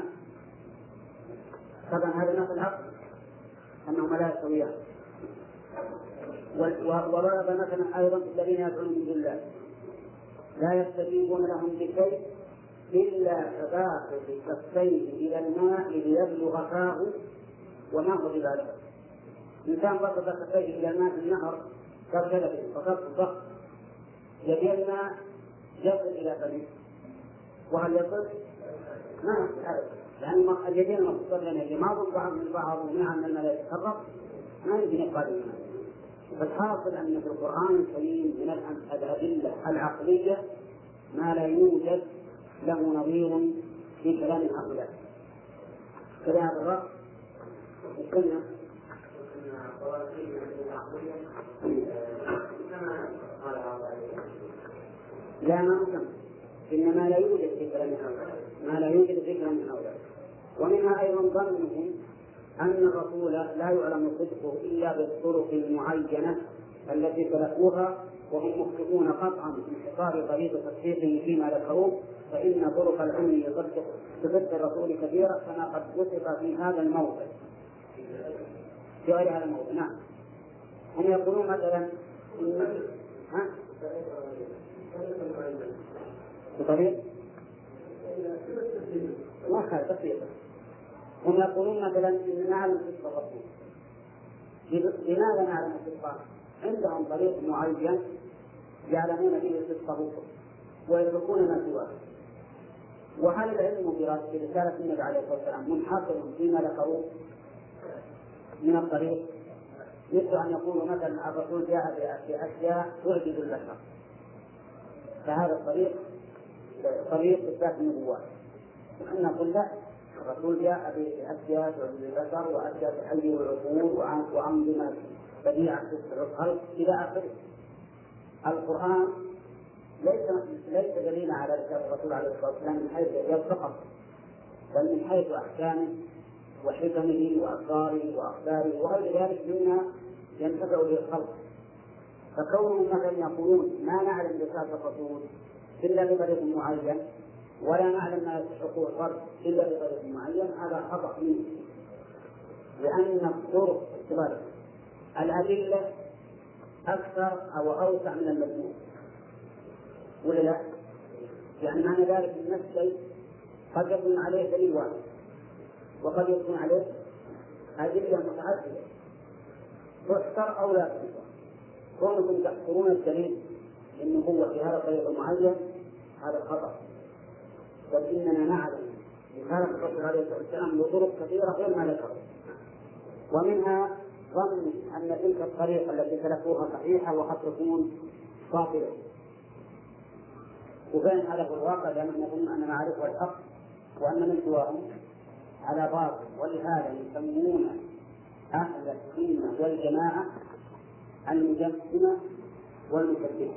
طبعا هذا مثل العقل أنهما لا يستويان. وضرب مثلا أيضا الذين يدعون من دون الله لا يستجيبون لهم بشيء إلا تباسط كفيه إلى الماء ليبلغ فاه وما هو بذلك إنسان بسط كفيه إلى الماء في النهر كالجبل فقط الضغط يدينا يصل إلى فمه، وهل يصل؟ ما يصل أبدا، لأن اليدين متصلين لما بعض من بعض ومنع أن الماء يتحرك ما يمكن إقبال الماء. فالحاصل أن في القرآن الكريم من الأدلة العقلية ما لا يوجد له نظير في كلام هؤلاء. كلام الرب السنة لا ما نسمى، إنما لا يوجد في كلام هؤلاء، ما لا يوجد في كلام هؤلاء. ومنها أيضا ظنهم أن الرسول لا يعلم صدقه إلا بالطرق المعينة التي سلكوها، وهم مخطئون قطعا في انحصار طريق تصديقه فيما ذكروه، فإن طرق العلم يصدق بصدق الرسول كثيرة كما قد وصف في هذا الموضع في غير هذا الموضع. نعم، هم يقولون مثلا إن ها بطريق ما خالف بسيطة. هم يقولون مثلا إن نعلم صدق الرسول. لماذا نعلم صدقه؟ عندهم طريق معين يعلمون به صدقه ويتركون ما سواه. وهل العلم في رسالة النبي عليه الصلاة والسلام منحصر فيما ذكروه من الطريق؟ مثل أن يقولوا مثلا الرسول جاء بأشياء تعجز البشر، فهذا الطريق طريق إثبات النبوات. ونحن نقول لا، الرسول جاء بأشياء تعجز البشر وأشياء تحيي العقول وأنظمة بديعة تسرع الخلق إلى آخره. القرآن ليس ليس دليلا على رسالة الرسول عليه الصلاة والسلام من حيث الإعجاز فقط، بل من حيث أحكامه وحكمه وأسراره وأخباره وغير ذلك مما ينتفع به الخلق. فكونهم مثلا يقولون ما نعلم رسالة الرسول إلا بطريق معين ولا نعلم ما يستحقه الفرد إلا بطريق معين، هذا خطأ منه، لأن الطرق الأدلة أكثر أو أوسع من المجموع، ولا لا؟ يعني معنى ذلك أن الشيء قد يكون عليه دليل واحد وقد يكون عليه أدلة متعددة تحصر أو لا تحصر. كونكم تحصرون الدليل إنه هو في هذا الطريق المعين هذا خطأ، بل إننا نعلم رسالة الرسول عليه الصلاة والسلام بطرق كثيرة غير ما ذكر. ومنها ظن أن تلك الطريقة التي سلكوها صحيحة وقد تكون باطلة، وبين هذا في الواقع لأننا نظن أن معرفة الحق وأن من سواهم على باطل، ولهذا يسمون أهل السنة والجماعة المجسمة والمكذبة.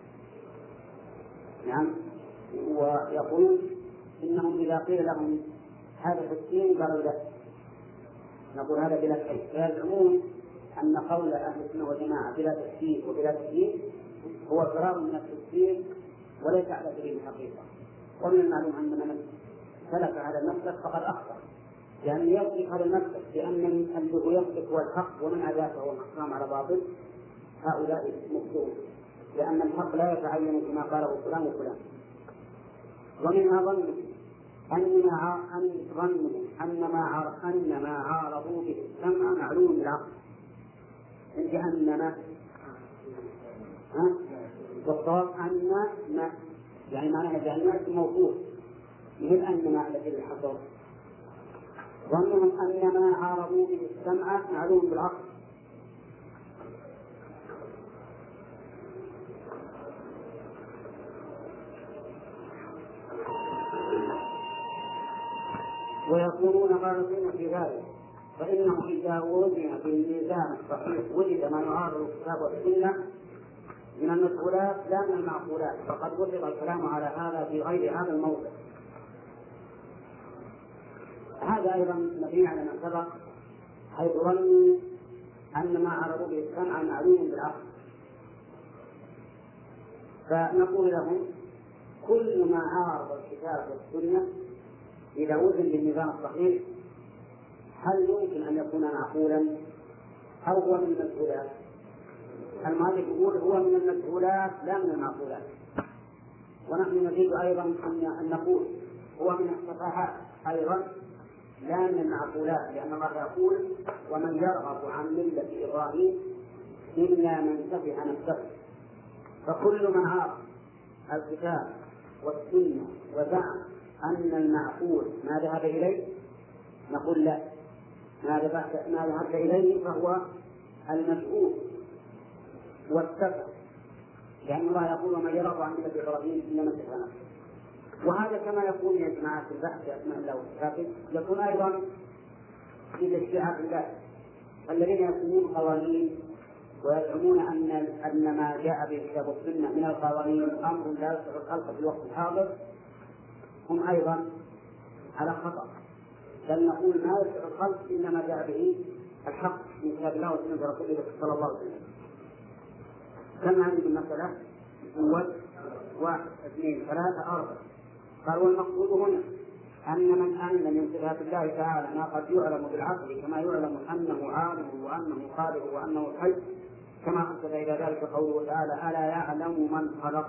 نعم، ويقولون إنهم إذا قيل لهم هذا الدين قالوا لا، نقول هذا بلا شيء. فيزعمون أن قول أهل السنة والجماعة بلا تكفير وبلا تكفير هو فرار من التكفير وليس على سبيل الحقيقة. ومن المعلوم أن من سلك هذا المسلك فقد أخطأ، يعني يمسك هذا المسلك بأن الذي يمسك هو الحق ومن عداته هو الحكام على باطل، هؤلاء مخطئون، لأن الحق لا يتعين كما قاله فلان وفلان. ومنها ظن أن ظن أن ما أن ما عارضوا به السمع معلوم بالعقل، إن جهنم والصواب أن ما يعني معناها جهنم موصوف مثل أن ما الذي الحصر. ظنهم أن ما عارضوا به السمع معلوم بالعقل، ويكونون غالطين في ذلك، فإنه إذا وزن في الميزان الصحيح وجد ما يعارض الكتاب والسنة من المسؤولات لا من المعقولات، فقد وجد الكلام على هذا في غير هذا الموضع. هذا أيضا مبني على ما سبق، حيث ظنوا أن ما عرضوا به السمع معلوم بالعقل. فنقول لهم كل ما عارض الكتاب والسنة إذا وزن بالميزان الصحيح هل يمكن أن يكون معقولا أو هو من المسؤولات؟ المؤلف يقول هو من المسؤولات لا من المعقولات. ونحن نريد أيضا أن نقول هو من الصفحات أيضا لا من المعقولات، لأن الله يقول ومن يرغب عن ملة إبراهيم إلا من سفه نفسه. فكل من عرف الكتاب والسنة وزعم أن المعقول ما ذهب إليه نقول لا، ما ذهبت إليه فهو المشؤوم والسفه، لأن الله يقول ومن يرغب عن ملة إبراهيم إلا من سفه نفسه. وهذا كما يكون يا جماعة البحث في أسماء الله وصفاته يكون أيضا في تشريعات الله الذين يقومون قوانين ويزعمون أن أن ما جاء به الكتاب والسنة من القوانين أمر لا يصلح الخلق في الوقت الحاضر، هم أيضا على خطأ، بل نقول ما يصلح الخلق إنما جاء به الحق من كتاب الله وسنة رسوله صلى الله عليه وسلم. كم هذه المسألة؟ أول واحد اثنين ثلاثة أربعة. قال والمقصود هنا أن من أن من صفات الله تعالى ما قد يعلم بالعقل كما يعلم أنه عالم وأنه قادر وأنه حي، كما أرشد إلى ذلك قوله تعالى ألا يعلم من خلق.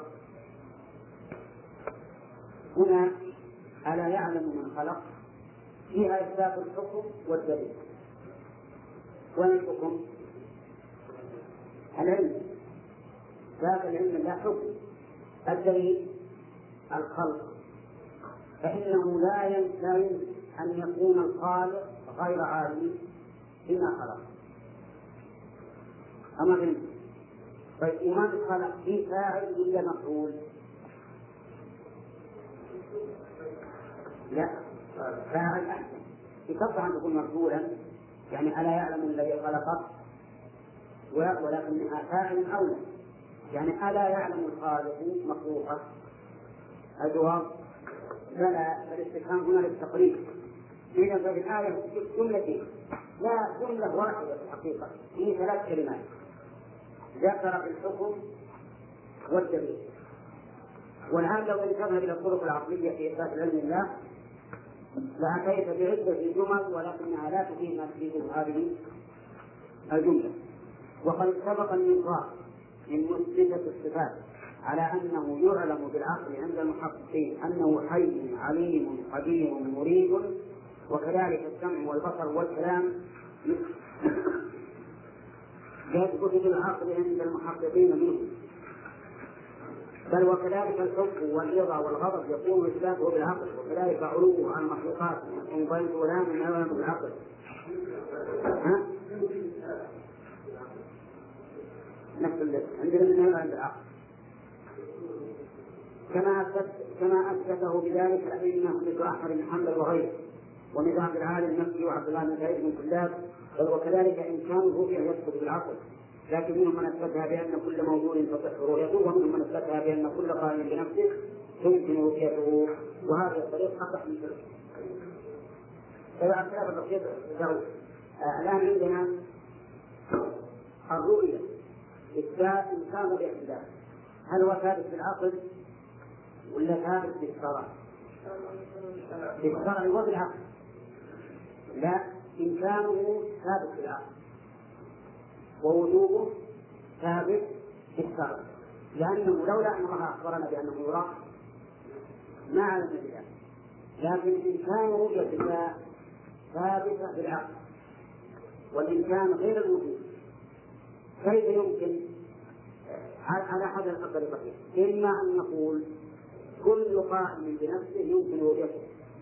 هنا ألا يعلم من خلق فيها إثبات الحكم والدليل. وين الحكم؟ العلم، ذاك العلم لا حكم. الدليل الخلق، فإنه لا يمكن أن يكون الخالق غير عالم بما خلق. أما فهمت؟ طيب ومن خلق في فاعل ولا مفعول؟ لا، فاعل أحسن، يستطيع أن تكون مفعولا، يعني ألا يعلم الذي خلقه، ولكنها فاعل أولى، يعني ألا يعلم الخالق مخلوقه. الجواب لا، الاستفهام هنا للتقريب. إذا في الآية جملتين، لا جملة واحدة في الحقيقة، في ثلاث كلمات ذكر الحكم والدليل. والآن لو انتبه إلى الطرق العقلية في إثبات العلم الله لأتيت بعدة جمل ولكنها لا تفيد ما تفيد هذه الجملة. وقد سبق النقاش من مثبتة الصفات على أنه يعلم بالعقل عند المحققين أنه حي عليم قدير مريد، وكذلك السمع والبصر والكلام يثبت بالعقل عند المحققين منه، بل وكذلك الحب والرضا والغضب يكون إثباته بالعقل، وكذلك علوه عن المخلوقات من بين ولا من يعلم بالعقل. ها؟ نفس اللي عندنا من يعلم بالعقل، كما أثبت كما أثبته بذلك الأئمة مثل أحمد بن حنبل وغيره، ومثل عبد العالي المكي وعبد الله بن زيد بن كلاب، بل وكذلك إمكان الرؤية يثبت بالعقل، لكن منهم من أثبتها بأن كل موجود تصح رؤيته، ومنهم من أثبتها بأن كل قائم بنفسه يمكن رؤيته، وهذا الطريق أصح من ذلك. طبعا خلاف الرشيد له. الآن عندنا الرؤية إثبات إمكان الاحتمال، هل هو ثابت بالعقل ولا ثابت بالشرع؟ بالشرع وبالعقل؟ لا، إمكانه ثابت بالعقل ووجوبه ثابت بالشرع، لأنه لولا أن الله أخبرنا بأنه يرى ما علمنا بذلك، لكن إمكان رؤية الله ثابتة بالعقل والإمكان غير الوجود. كيف يمكن على أحد الطريقتين؟ إما أن نقول كل قائم بنفسه يمكن رؤيته،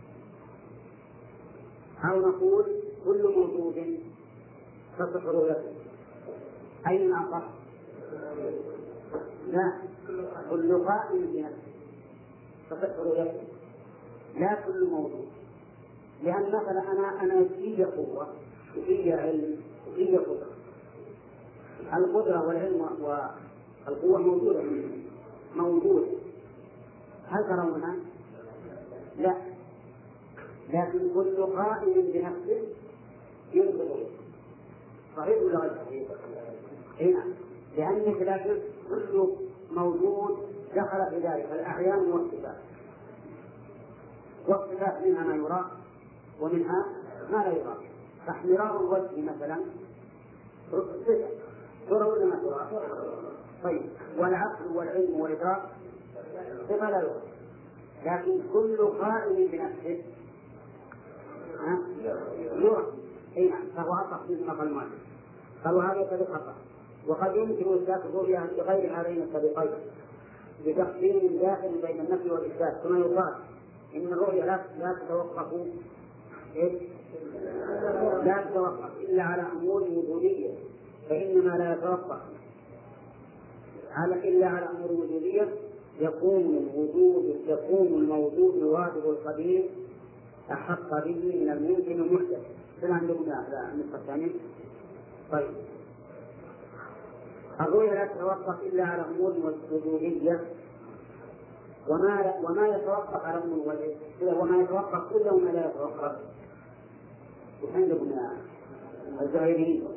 أو نقول كل موجود تصح رؤيته. أين أصح؟ لا، كل قائم بنفسه تصح رؤيته، لا كل موجود. لأن مثلا أنا أنا في قوة وفي علم وفي قدرة، القدرة والعلم والقوة موجودة موجودة، هل ترونها؟ لا، لكن كل قائم بنفسه ينبغي. صحيح ولا غير صحيح؟ هنا لأن لكن كل موجود دخل في ذلك الأعيان والصفات، والصفات منها ما يرى ومنها ما لا يرى. فاحمرار الوجه مثلا صفة ترى ولا ما ترى؟ طيب، والعقل والعلم والإدراك صفة لا يرى، لكن كل قائم بنفسه يرى. أي نعم، فهو أصح من نقل المؤلف. قالوا هذا قد خطأ. وقد يمكن إثبات الرؤيا بغير هذين الطريقين بتقسيم داخل بين النفي والإثبات، كما يقال إن الرؤيا لا لا تتوقف لا تتوقف إلا على أمور وجودية، فإنما لا يتوقف على إلا على أمور وجودية يكون الوجود يكون الموجود الواجب القديم أحق به من الممكن المحدث. هل عندكم لا النقطة الثانية؟ طيب، الرؤيا لا تتوقف إلا على أمور وجودية، وما وما يتوقف على أمور وجودية وما يتوقف كله وما لا يتوقف. عندكم الزهيريين.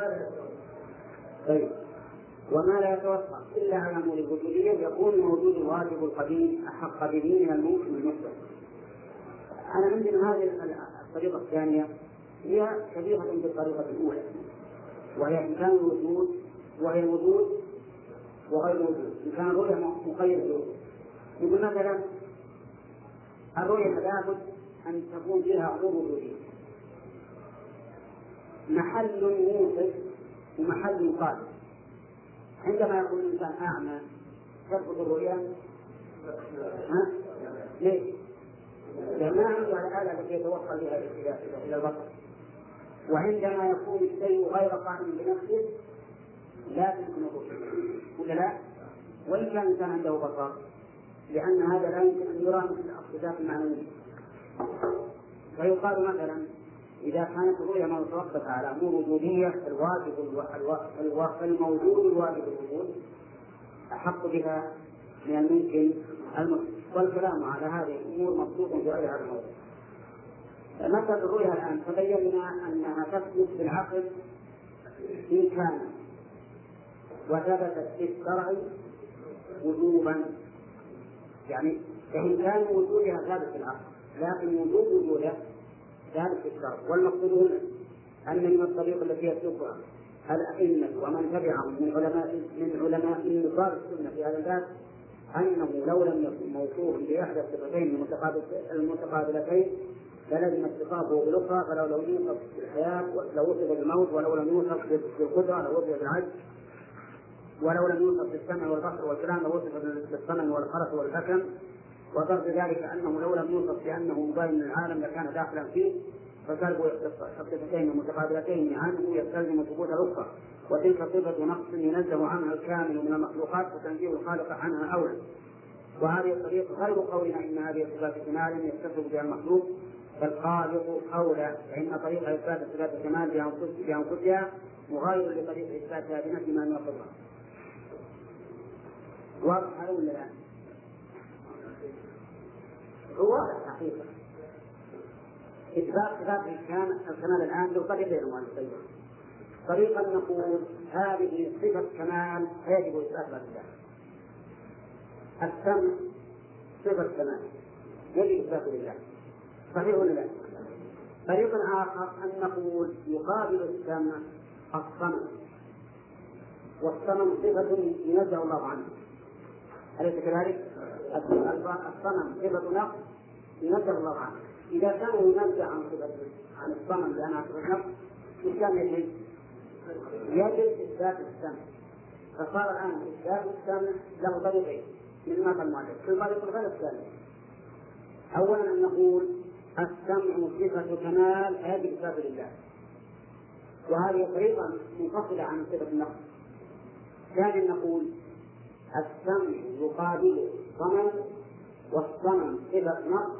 طيب، وما لا يتوقف إلا على أمور وجودية يكون موجود الواجب القديم أحق به من الممكن المحدث. أنا عندنا هذه الطريقة الثانية هي شبيهة بالطريقة الأولى، وهي إمكان الوجود وهي وجود وغير وجود، إمكان الرؤية مقيد بالوجود. يقول مثلا الرؤية لابد أن تكون فيها أمور وجودية، محل موصف ومحل مقابل. عندما يكون الإنسان أعمى ترفض الرؤيا، ها؟ ليش؟ لأن ما عنده الآلة التي يتوصل بها إلى البصر. وعندما يكون الشيء غير قائم بنفسه لا يمكن الرؤيا، ولا لا؟ وإن كان الإنسان عنده بصر، لأن هذا لا يمكن أن يرى مثل الصفات المعنوية. فيقال مثلا إذا كانت الرؤيا متوقفة على أمور وجودية الواجب الموجود الواجب الوجود أحق بها من الممكن الممكن. والكلام على هذه الأمور مبسوط في غير هذا الموضوع. مثل الرؤيا الآن تبين أنها تثبت بالعقل إن كان وثبتت في الشرع وجوبا، يعني فإن كان وجودها ثابت في العقل لكن وجود وجودها ثابت في الشرع. والمقصود هنا أن من الطريق التي يسلكها الأئمة ومن تبعهم من علماء من علماء نصارى السنة في هذا الباب أنه لو لم يكن موصوفا بإحدى الصفتين المتقابلتين فلازم اتصافه بالأخرى، فلو لم يوصف بالحياة لو وصف بالموت، ولو لم يوصف بالقدرة لو وصف بالعجز، ولو لم يوصف بالسمع والبصر والكلام لو وصف بالصنم والخرس والحكم. وضرب ذلك أنه لو لم يوصف بأنه مبين للعالم لكان داخلا فيه، فسلب الصفتين المتقابلتين عنه يستلزم ثبوت الأخرى، وتلك صفة نقص ينزه عنها الكامل من المخلوقات وتنزيه الخالق عنها أولى. وهذه الطريقة غير قولنا إن هذه صفات كمال يتصف بها المخلوق، فالخالق أولى، فإن طريق إثبات صفات الكمال بأنفسها مغاير لطريق إثباتها بنفي ما نقضها. واضح هذا ولا لا؟ هو الحقيقة إثبات صفات الكمال الآن له طريقين مؤلفين. طريقا نقول هذه صفة كمال يجب إثباتها لله، السمع صفة كمال يجب إثباتها لله، صحيح ولا لا؟ طريق آخر أن نقول يقابل السمع الصمم، والصمم صفة ينزه الله عنه، أليس كذلك؟ الصمم صفة نقص ينزه الله عنه. إذا كان ينزه عن صفة عن الصمم لأنها صفة نقص إيش كان يجب؟ يجب إثبات السمع. فصار الآن إثبات السمع له طريقين من ماذا المؤلف في الطريق الغير الثاني. أولا أن نقول السمع صفة كمال يجب إثبات لله، وهذه طريقة منفصلة عن صفة النقص. ثانيا نقول السمع يقابل الصمم، والصمم صفة نقص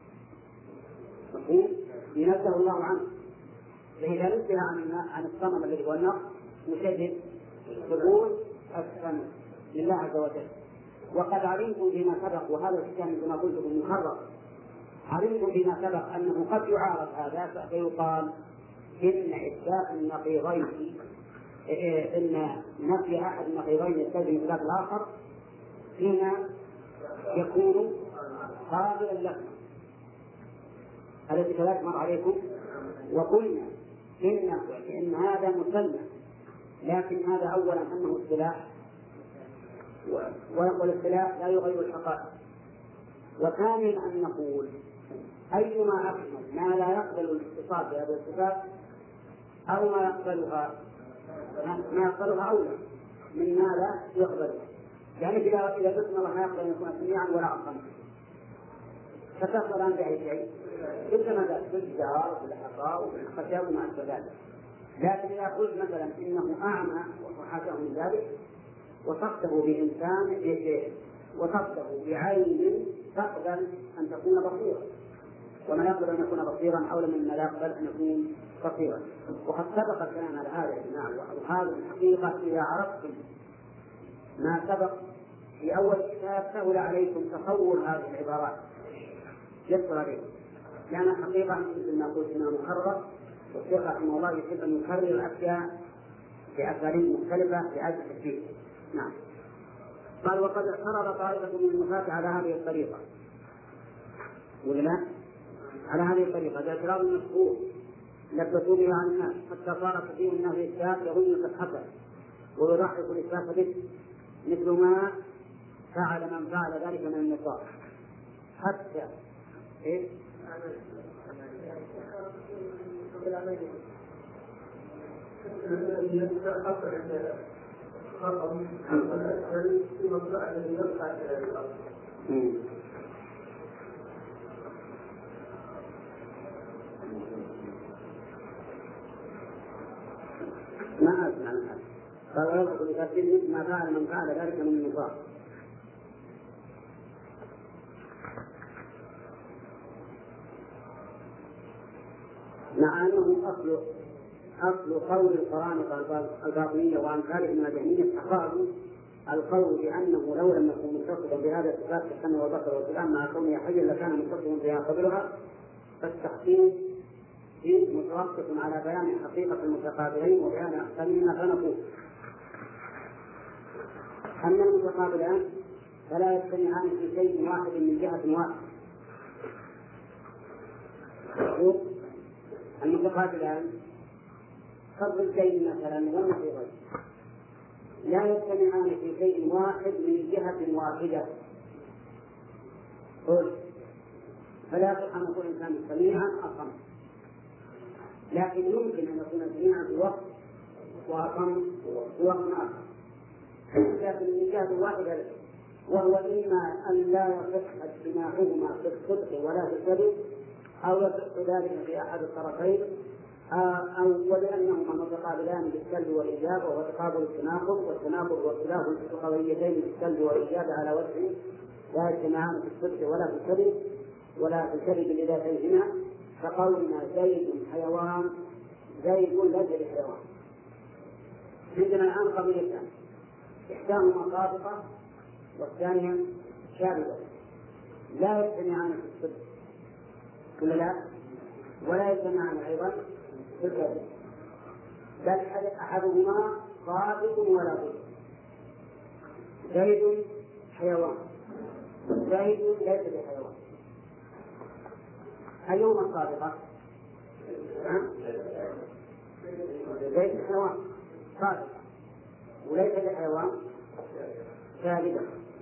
ينزه الله عنه، فإذا نزه عن عن الصمم الذي هو النقص نشهد ثبوت السمع لله عز وجل. وقد علمتم فيما سبق، وهذا الكلام كما قلت بالمحرر، علمتم فيما سبق أنه قد يعارض هذا فيقال إن إثبات النقيضين إن نفي أحد النقيضين يستلزم إثبات الآخر فيما يكون قابلا له. الذي كذلك مر عليكم وقلنا إن إن هذا مسلم، لكن هذا أولا أنه اصطلاح، والاصطلاح لا يغير الحقائق. وثانيا أن نقول أيما أكمل، ما لا يقبل الاتصال بهذه الصفات أو ما يقبلها ما يقبلها أولى من ما لا يقبلها. يعني إذا إذا قلت الله ما يقبل أن يكون سميعا ولا عصما فتفضل عن بأي شيء مثل ما ذلك بالجار وبالحصى وبالخشب وما أشبه ذلك. لكن إذا قلت مثلا إنه أعمى وحاشاه من ذلك وصفته بإنسان وصفته بعين تقبل أن تكون بصيرا، وما يقبل أن يكون بصيرا أولى مما لا يقبل أن يكون بصيرا. وقد سبق الكلام على هذا يا جماعة، وهذه الحقيقة إذا عرفتم ما سبق في أول كتاب سهل عليكم تصور هذه العبارات يسر عليكم، لأن الحقيقة مثل ما قلت إنها مكرر، والشيخ رحمه الله يحب أن يكرر الأشياء بأساليب مختلفة لأجل التفكير. نعم. قال وقد اعترض طائفة من النفاة على هذه الطريقة، ولا على هذه الطريقة باعتراض المشهور لبسوا بها عن الناس حتى صار كثير من أهل الإسلام يظن قد حصل ويضحك الإسلام به، مثل ما فعل من فعل ذلك من النصارى حتى إيه؟ ما أسمع هذا. قال ويضحك الإسلام ما فعل من فعل ذلك من النصارى. مع أنه أصل أصل قول القرامطة الباطنية وأمثالهم من الجهمية أقالوا القول بأنه لو لم يكن متصفا بهذا الصفات كالسمع والبصر والكلام مع كونه حيا لكان متصفا بها قبلها، فالتحقيق متوقف على بيان حقيقة المتقابلين وبيان أحسنهما. فنقول أن المتقابلان فلا يجتمعان في شيء واحد من جهة واحدة. المتقابلان كالضدين مثلا والنقيضين لا يجتمعان في شيء واحد من جهة واحدة. فلا يصح أن يكون الإنسان سميعا أصم، لكن يمكن أن يكون سميعا في وقت وأصم في وقت آخر، لكن من جهة واحدة، وهو إما أن لا يصح اجتماعهما في الصدق ولا في الكذب، أو يصح ذلك في أحد الطرفين، أو ولأنهما متقابلان بالسلب والإيجاب، وهو تقابل التناقض، والتناقض واختلاف القضيتين بالسلب والإيجاب على وجه لا يجتمعان في الصدق ولا في الكذب ولا في الكذب لذاتيهما، فقولنا زيد حيوان زيد ليس بحيوان. عندنا الآن قضيتان، إحداهما صادقة والثانية شاذة، لا يجتمعان في الصدق ولا لا، ولا يجتمعان أيضا في الكذب، بل أحدهما صادق ولا بد. زيد حيوان والزيد ليس بحيوان، أيهما الصادقة؟ زيد حيوان صادق وليس بحيوان كاذبا.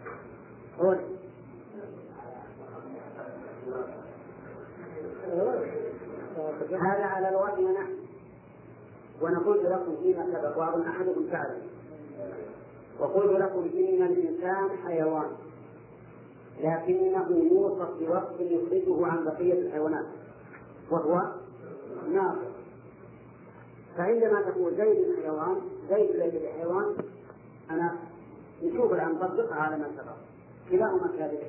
هذا على الوجه نحن، ونقول لكم فيما سبق وأظن أحدكم تعلم، وقلت لكم إن الإنسان حيوان لكنه يوصف بوصف يخرجه عن بقية الحيوانات وهو ناقص. فعندما تقول زيد حيوان زيد ليس بحيوان، أنا نشوف الآن نطبقها على ما سبق، كلاهما كاذبين.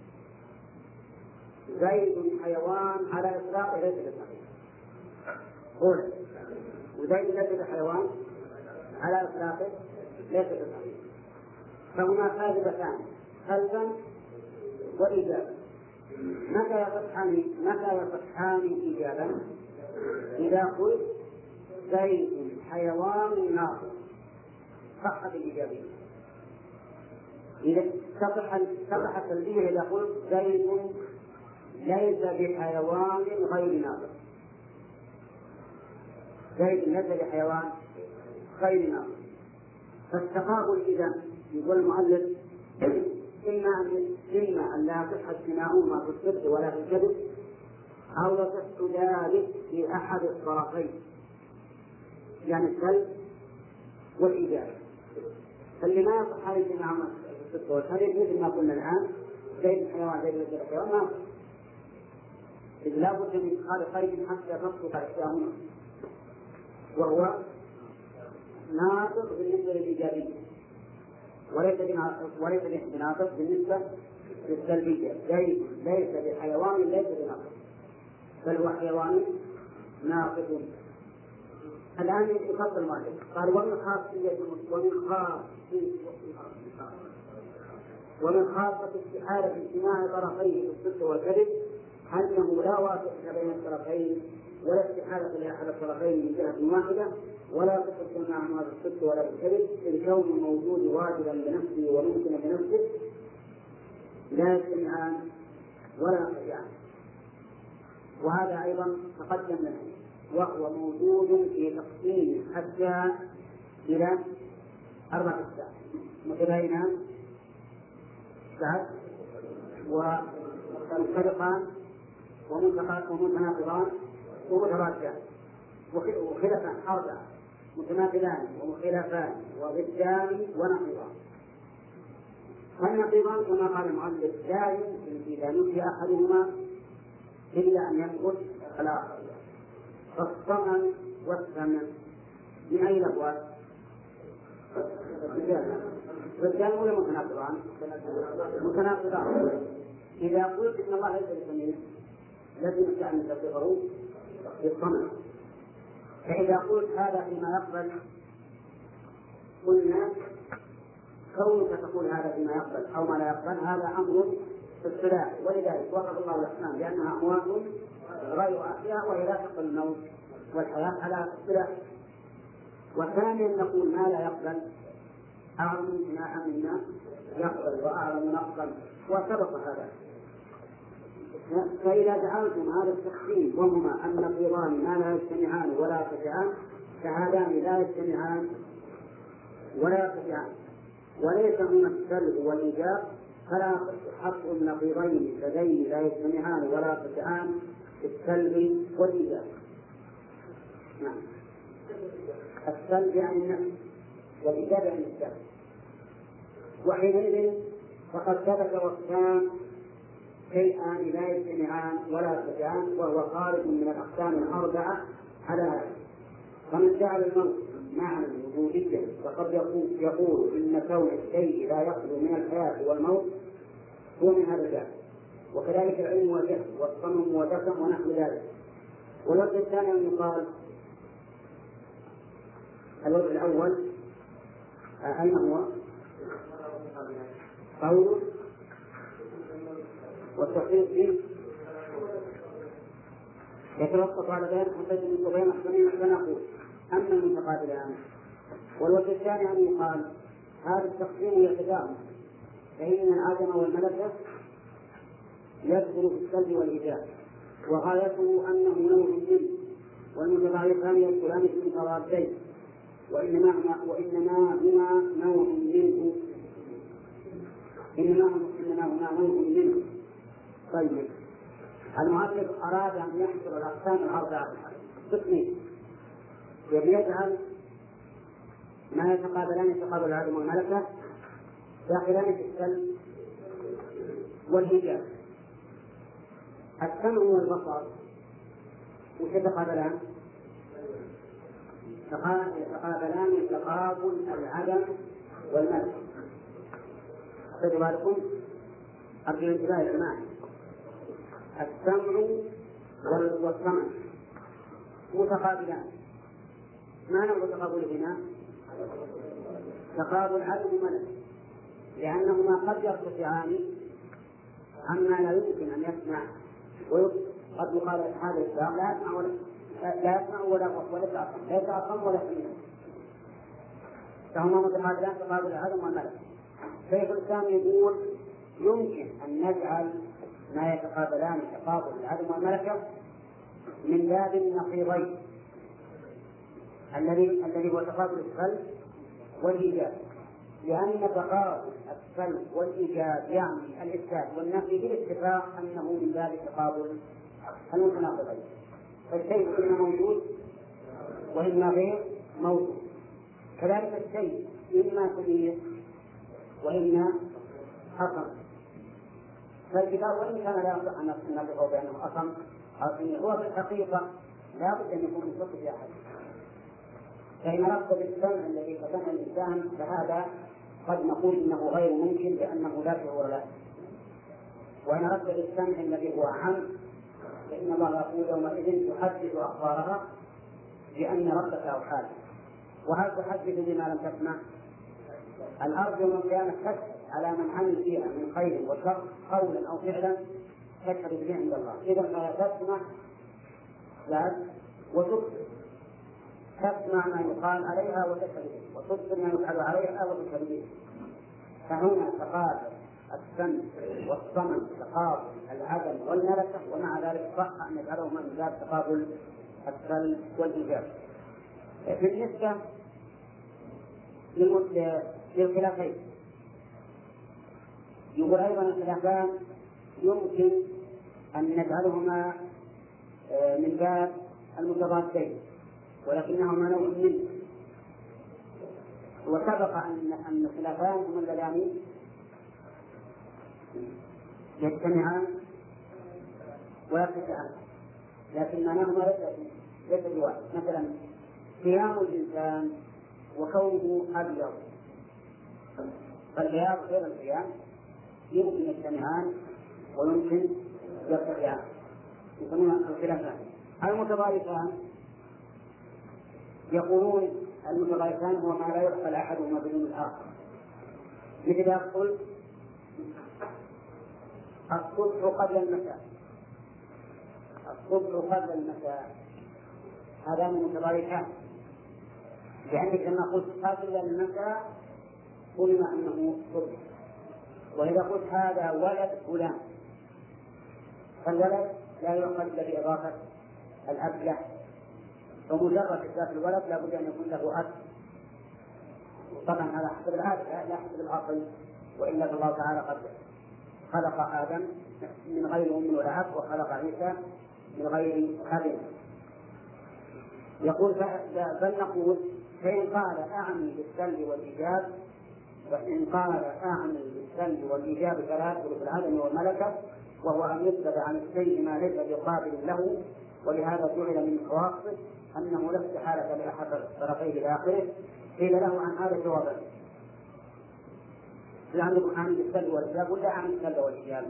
زيد حيوان على إطلاق ليس بصحيح، قول وزيد ليس بحيوان على إطلاق ليس بصحيح، فهما كاذبتان قلبا وإيجابا. متى يصحان متى يصحان إيجابا؟ إذا قلت زيد حيوان ناقص صحة الإيجابية. إذا تصح تصح السلبية إذا قلت زيد ليس بحيوان غير ناقص، زيد ليس بحيوان غير ناقص. فالتقابل إذا يقول المؤلف إما أن إما أن لا يصح اجتماعهما في الصدق ولا في الكذب،
أو يصح ذلك في أحد الطرفين، يعني السلب والإيجاب. فاللي ما يصح هذه الجماعة في الصدق والكذب مثل ما قلنا الآن زي الحيوان زي الحيوان ما إذ لا بد من إدخال قيد حتى تصدق أشياء، وهو ناقص بالنسبة للإيجابية وليس وليس بناقص بالنسبة للسلبية. ليس بحيوان ليس بناقص بل هو حيوان ناقص. الآن يفصل المؤلف قال ومن خاصية ومن خاصية ومن خاصة استحالة اجتماع طرفيه في الصدق والكذب أنه لا واسطة بين الطرفين ولا استحالة لأحد الطرفين من جهة واحدة ولا تصل مع هذا الصدق ولا الكذب إذ كون الموجود واجبا بنفسه وممكنا بنفسه لا يجتمعان ولا ينقطعان. وهذا أيضا تقدم لنا وهو موجود في تقسيم حتى إلى أربع أقسام متباينان بعد ومنطبقان ومتناقضان ومتراجعان وخلافان أربعة متناقضان ومخالفان وضدان ونقيضان. فالنقيضان كما قال المؤلف لا يمكن إذا نفي أحدهما إلا أن ينقض الآخر. فالصمم والثمن من أي لفظ؟ ضدان ولا متناقضان؟ متناقضان. إذا قلت إن الله ليس بسميع لازم أن تصفه بالصمم. فإذا قلت هذا فيما يقبل قلنا كونك تقول هذا فيما يقبل أو ما لا يقبل هذا أمر في الصلاح، ولذلك وصف الله الأحكام لأنها أموات غير أحياء وهي لا تقبل الموت والحياة على الصلاح. وثانيا نقول ما لا يقبل أعظم امتناعا مما يقبل وأعظم نقبل وسبق هذا. فإذا جعلتم هذا التقسيم وهما النقيضان ما لا يجتمعان ولا يرتفعان فهذان لا يجتمعان ولا يرتفعان وليس هما السلب والإيجاب فلا حق النقيضين لديه لا يجتمعان ولا يرتفعان في السلب والإيجاب. نعم. السلب يعني النفس والإيجاب يعني السلب. وحينئذ فقد ثبت وقتان شيئان لا يجتمعان ولا يرتفعان وهو خارج من الأقسام الأربعة على هذا. فمن جعل الموت معنى وجوديا فقد يقول, يقول إن كون الشيء لا يخلو من الحياة والموت هو من هذا الباب. وكذلك العلم والجهل والصمم والدفع ونحو ذلك. والوجه الثاني أن يقال الوجه الأول أين هو؟ قول والتحقيق فيه يتوقف على ذلك حتى من بين أحسنين حتى نقول أما المتقابلان. والوجه الثاني أن يقال هذا التقسيم يتداوم فإن الآدم والملكة يدخل في السلب والإيجاب وغايته أنه نوع منه والمتضايقان يدخلان في المتضادين وإنما وإنما هما نوع منه إنما إنما هما نوع منه. طيب المؤلف أراد أن يحصر الأقسام الأربعة تقسيم يجعل ما يتقابلان يتقابل العدم والملكة داخلان في السلب والإيجاب. السمع والبصر ويتقابلان يتقابلان تقابل العدم والملكة. خذوا بالكم أرجو الانتباه يا جماعة. السمع والسمع متقابلان. ما نوع تقابلهما؟ تقابل عدم وملكة لأنهما قد يرتفعان عما لا يمكن أن يسمع وقد يقال هذا الإسلام لا يسمع ولا لا يسمع ولا ولا لا يتعصم ولا يسمع فهما متقابلان تقابل العدم والملكة. شيخ الإسلام يقول يمكن أن نجعل ما يتقابلان تقابل العدم والملكة من باب النقيضين الذي الذي هو تقابل السلب والإيجاب لأن تقابل السلب والإيجاب يعني الإثبات والنفي بالاتفاق أنه من باب تقابل المتناقضين، فالشيء إما موجود وإما غير موجود، كذلك الشيء إما كلي وإما حصن. فالكتاب وإن كان لا يصح أن نصفه بأنه حصن أو هو في الحقيقة لا بد أن يكون من صفة أحد. فإن رد بالسمع الذي كسمع الإنسان فهذا قد نقول إنه غير ممكن لأنه لا شعور له. وإن رد بالسمع الذي هو عام فإن الله يقول يومئذ تحدث أخبارها بأن ربك أوحاها. وهل تحدث بما لم تسمع؟ الأرض يوم القيامة تشهد على من عمل فيها من خير وشر قولا أو فعلا تشهد به عند الله. إذا فلا تسمع لا وتبصر، تسمع ما يقال عليها وتشهد به، وتبصر ما يفعل عليها وتشهد به. فهنا تقابل السمع والصمم تقابل العدم والملكة، ومع ذلك صح أن يجعلهما من باب تقابل السلب والإيجاب. بالنسبة للخلافين يقول أيضا الخلافان يمكن أن نجعلهما من باب المتضادين ولكنهما نوع منه. وسبق أن أن الخلافان هما اللذان يجتمعان ويرتفعان، لكن معناهما ليس بواحد. مثلا قيام الإنسان وكونه أبيض، فالبياض غير القيام يمكن يجتمعان ويمكن يرتفعان، يسمونها الخلافان. المتضايقان يقولون المتضايقان هو ما لا يحصل أحدهما بدون الآخر. مثل يقول الصبح قبل المساء، الصبح قبل المساء، هذا من المتضايقان، لأنك لما قلت قبل المساء قلنا أنه صبح. وإذا قلت هذا ولد فلان فالولد لا يؤخذ بإضافة الأب له، فمجرد إثبات الولد لا بد أن يكون له أب. طبعا هذا حسب العادة لا حسب العقل، وإلا الله تعالى قد خلق آدم من غير أم ولا أب وخلق عيسى من غير أب. يقول بل نقول فإن قال أعني بالسلب والإيجاب، وإن قال أعني بالسلب والإيجاب فلا يدخل في العدم والملكة، وهو أن يثبت عن الشيء ما ليس بقابل له، ولهذا جعل من خواصه أنه لا استحالة لأحد الطرفين لآخره. قيل له عن هذا جوابا، عندكم أعني بالسلب والإيجاب ولا أعني بالسلب والإيجاب؟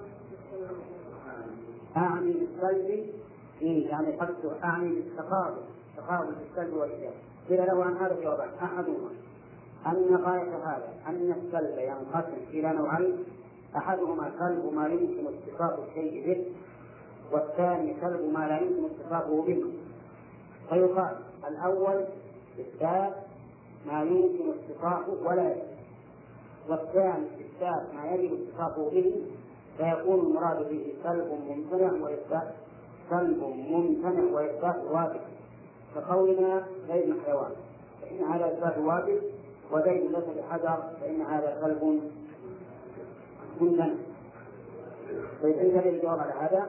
أعني بالسلب إيه يعني قصده أعني بالتقابل، تقابل بالسلب والإيجاب. قيل له عن هذا جوابا، أحدهما أن غاية هذا أن السلب ينقسم إلى نوعين، أحدهما سلب ما يمكن اتصاف الشيء به، والثاني سلب ما لا يمكن اتصافه به. فيقال الأول إثبات ما يمكن اتصافه ولا يجب، والثاني إثبات ما يجب اتصافه به، فيكون المراد به سلب ممتنع وإثبات سلب ممتنع وإثبات واجب. كقولنا زيد حيوان فإن هذا إثبات واجب، وزيد ليس بحجر فإن هذا سلب ممتنع. فإذا كان الجواب على هذا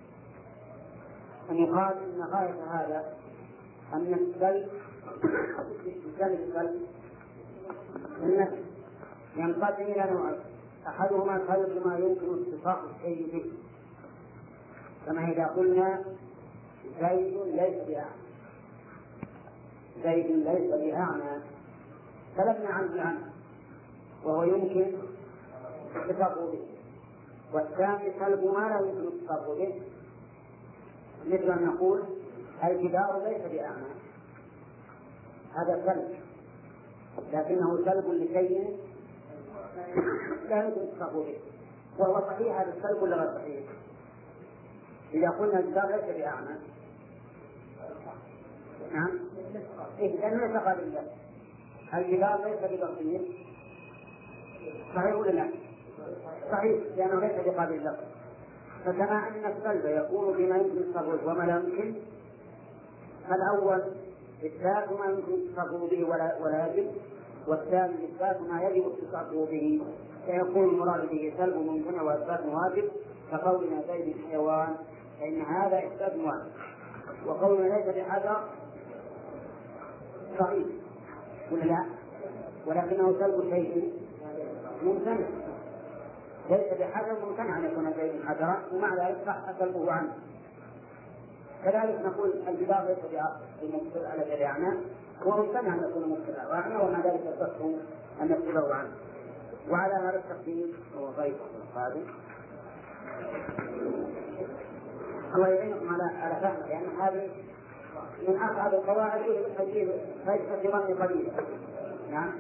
أن يقال إن غاية هذا أن السلب السلب النفي ينقسم إلى نوعين، أحدهما سلب ما يمكن اتصاف الشيء به، كما إذا قلنا زيد ليس بأعمى، زيد ليس بأعمى سلبنا عنه عنه وهو يمكن اتصافه به. والثاني سلب ما لا يمكن اتصافه به، مثل أن نقول الجدار ليس بأعمى، هذا سلب لكنه سلب لشيء لا يمكن اتصافه به، وهو صحيح هذا السلب ولا غير صحيح؟ إذا قلنا الجدار ليس بأعمى نعم إيه لأنه ليس قابل، الجدار ليس ببصير، صحيح ولا لا؟ صحيح لأنه ليس بقابل اللفظ. فكما أن السلب يكون بما يمكن التصرف وما لا يمكن، فالأول إثبات ما يمكن التصرف به ولا, ولا يجب، والثاني إثبات ما يجب التصرف به، فيكون المراد به سلب ممتنع وإثبات واجب. كقولنا زيد حيوان فإن هذا إثبات واحد، وقولنا ليس بحجر صحيح ولا لا؟ ولكنه سلب شيء ممتنع، ليس بحجر ممتنع أن يكون شيء حجرا، ومع ذلك صح سلبه عنه. كذلك نقول الجدار ليس بمقصود على شريعنا، هو ممتنع أن يكون مقصودا عنه، ومع ذلك يصح أن نقصده عنه. وعلى هذا التقدير هو غير هذا. الله يعينكم على على فهم، لأن يعني هذه من أصعب القواعد التي تجد ظن قليلا. نعم.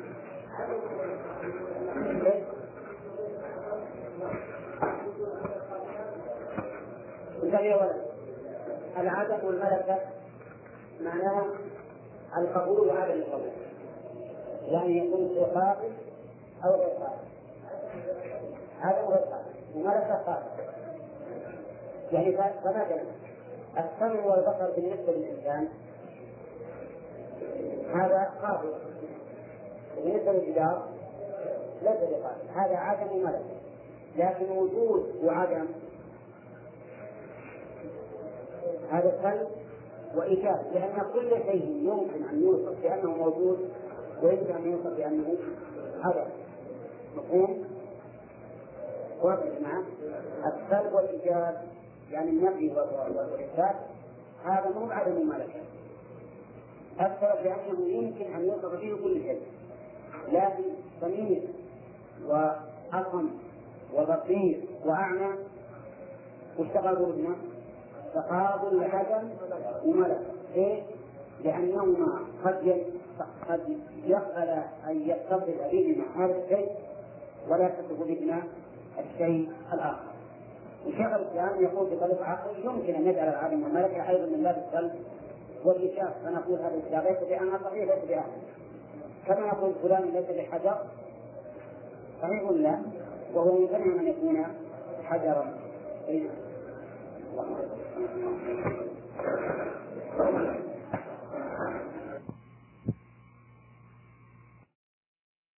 العدم والملكة معناها القبول وعدم القبول، يعني يكون في قابل أو غير قابل، عدم غير قابل وملكة قابل. يعني فمثلا السمع والبصر بالنسبة للإنسان هذا قابل، بالنسبة للجدار ليس بقابل، هذا عدم وملكة. لكن وجود وعدم هذا سلب وإيجاب، لأن كل شيء يمكن أن يوصف بأنه موجود ويمكن أن يوصف بأنه عدم. مفهوم؟ واضح معه؟ السلب والإيجاب يعني النفي والإثبات هذا مو عدم الملكة، السبب لأنه يمكن أن يوصف به كل شيء، لكن سميع وأصم وبصير وأعمى واشتغلوا بنا تقابل لعدم وملكة. إيه؟ لأنهما قد قد يقبل أن يتصل بهما هذا الشيء ولا يتصل بهما الشيء الآخر. الشيخ الإسلام يقول بطريقة عقل يمكن أن يجعل العدم والملكة أيضا من باب السلب والإيجاب، فنقول هذا الإيجاب ليس بأنها صحيح ليس بأنها، كما نقول فلان ليس بحجر صحيح لا، وهو يمكن أن يكون حجرا. إيه؟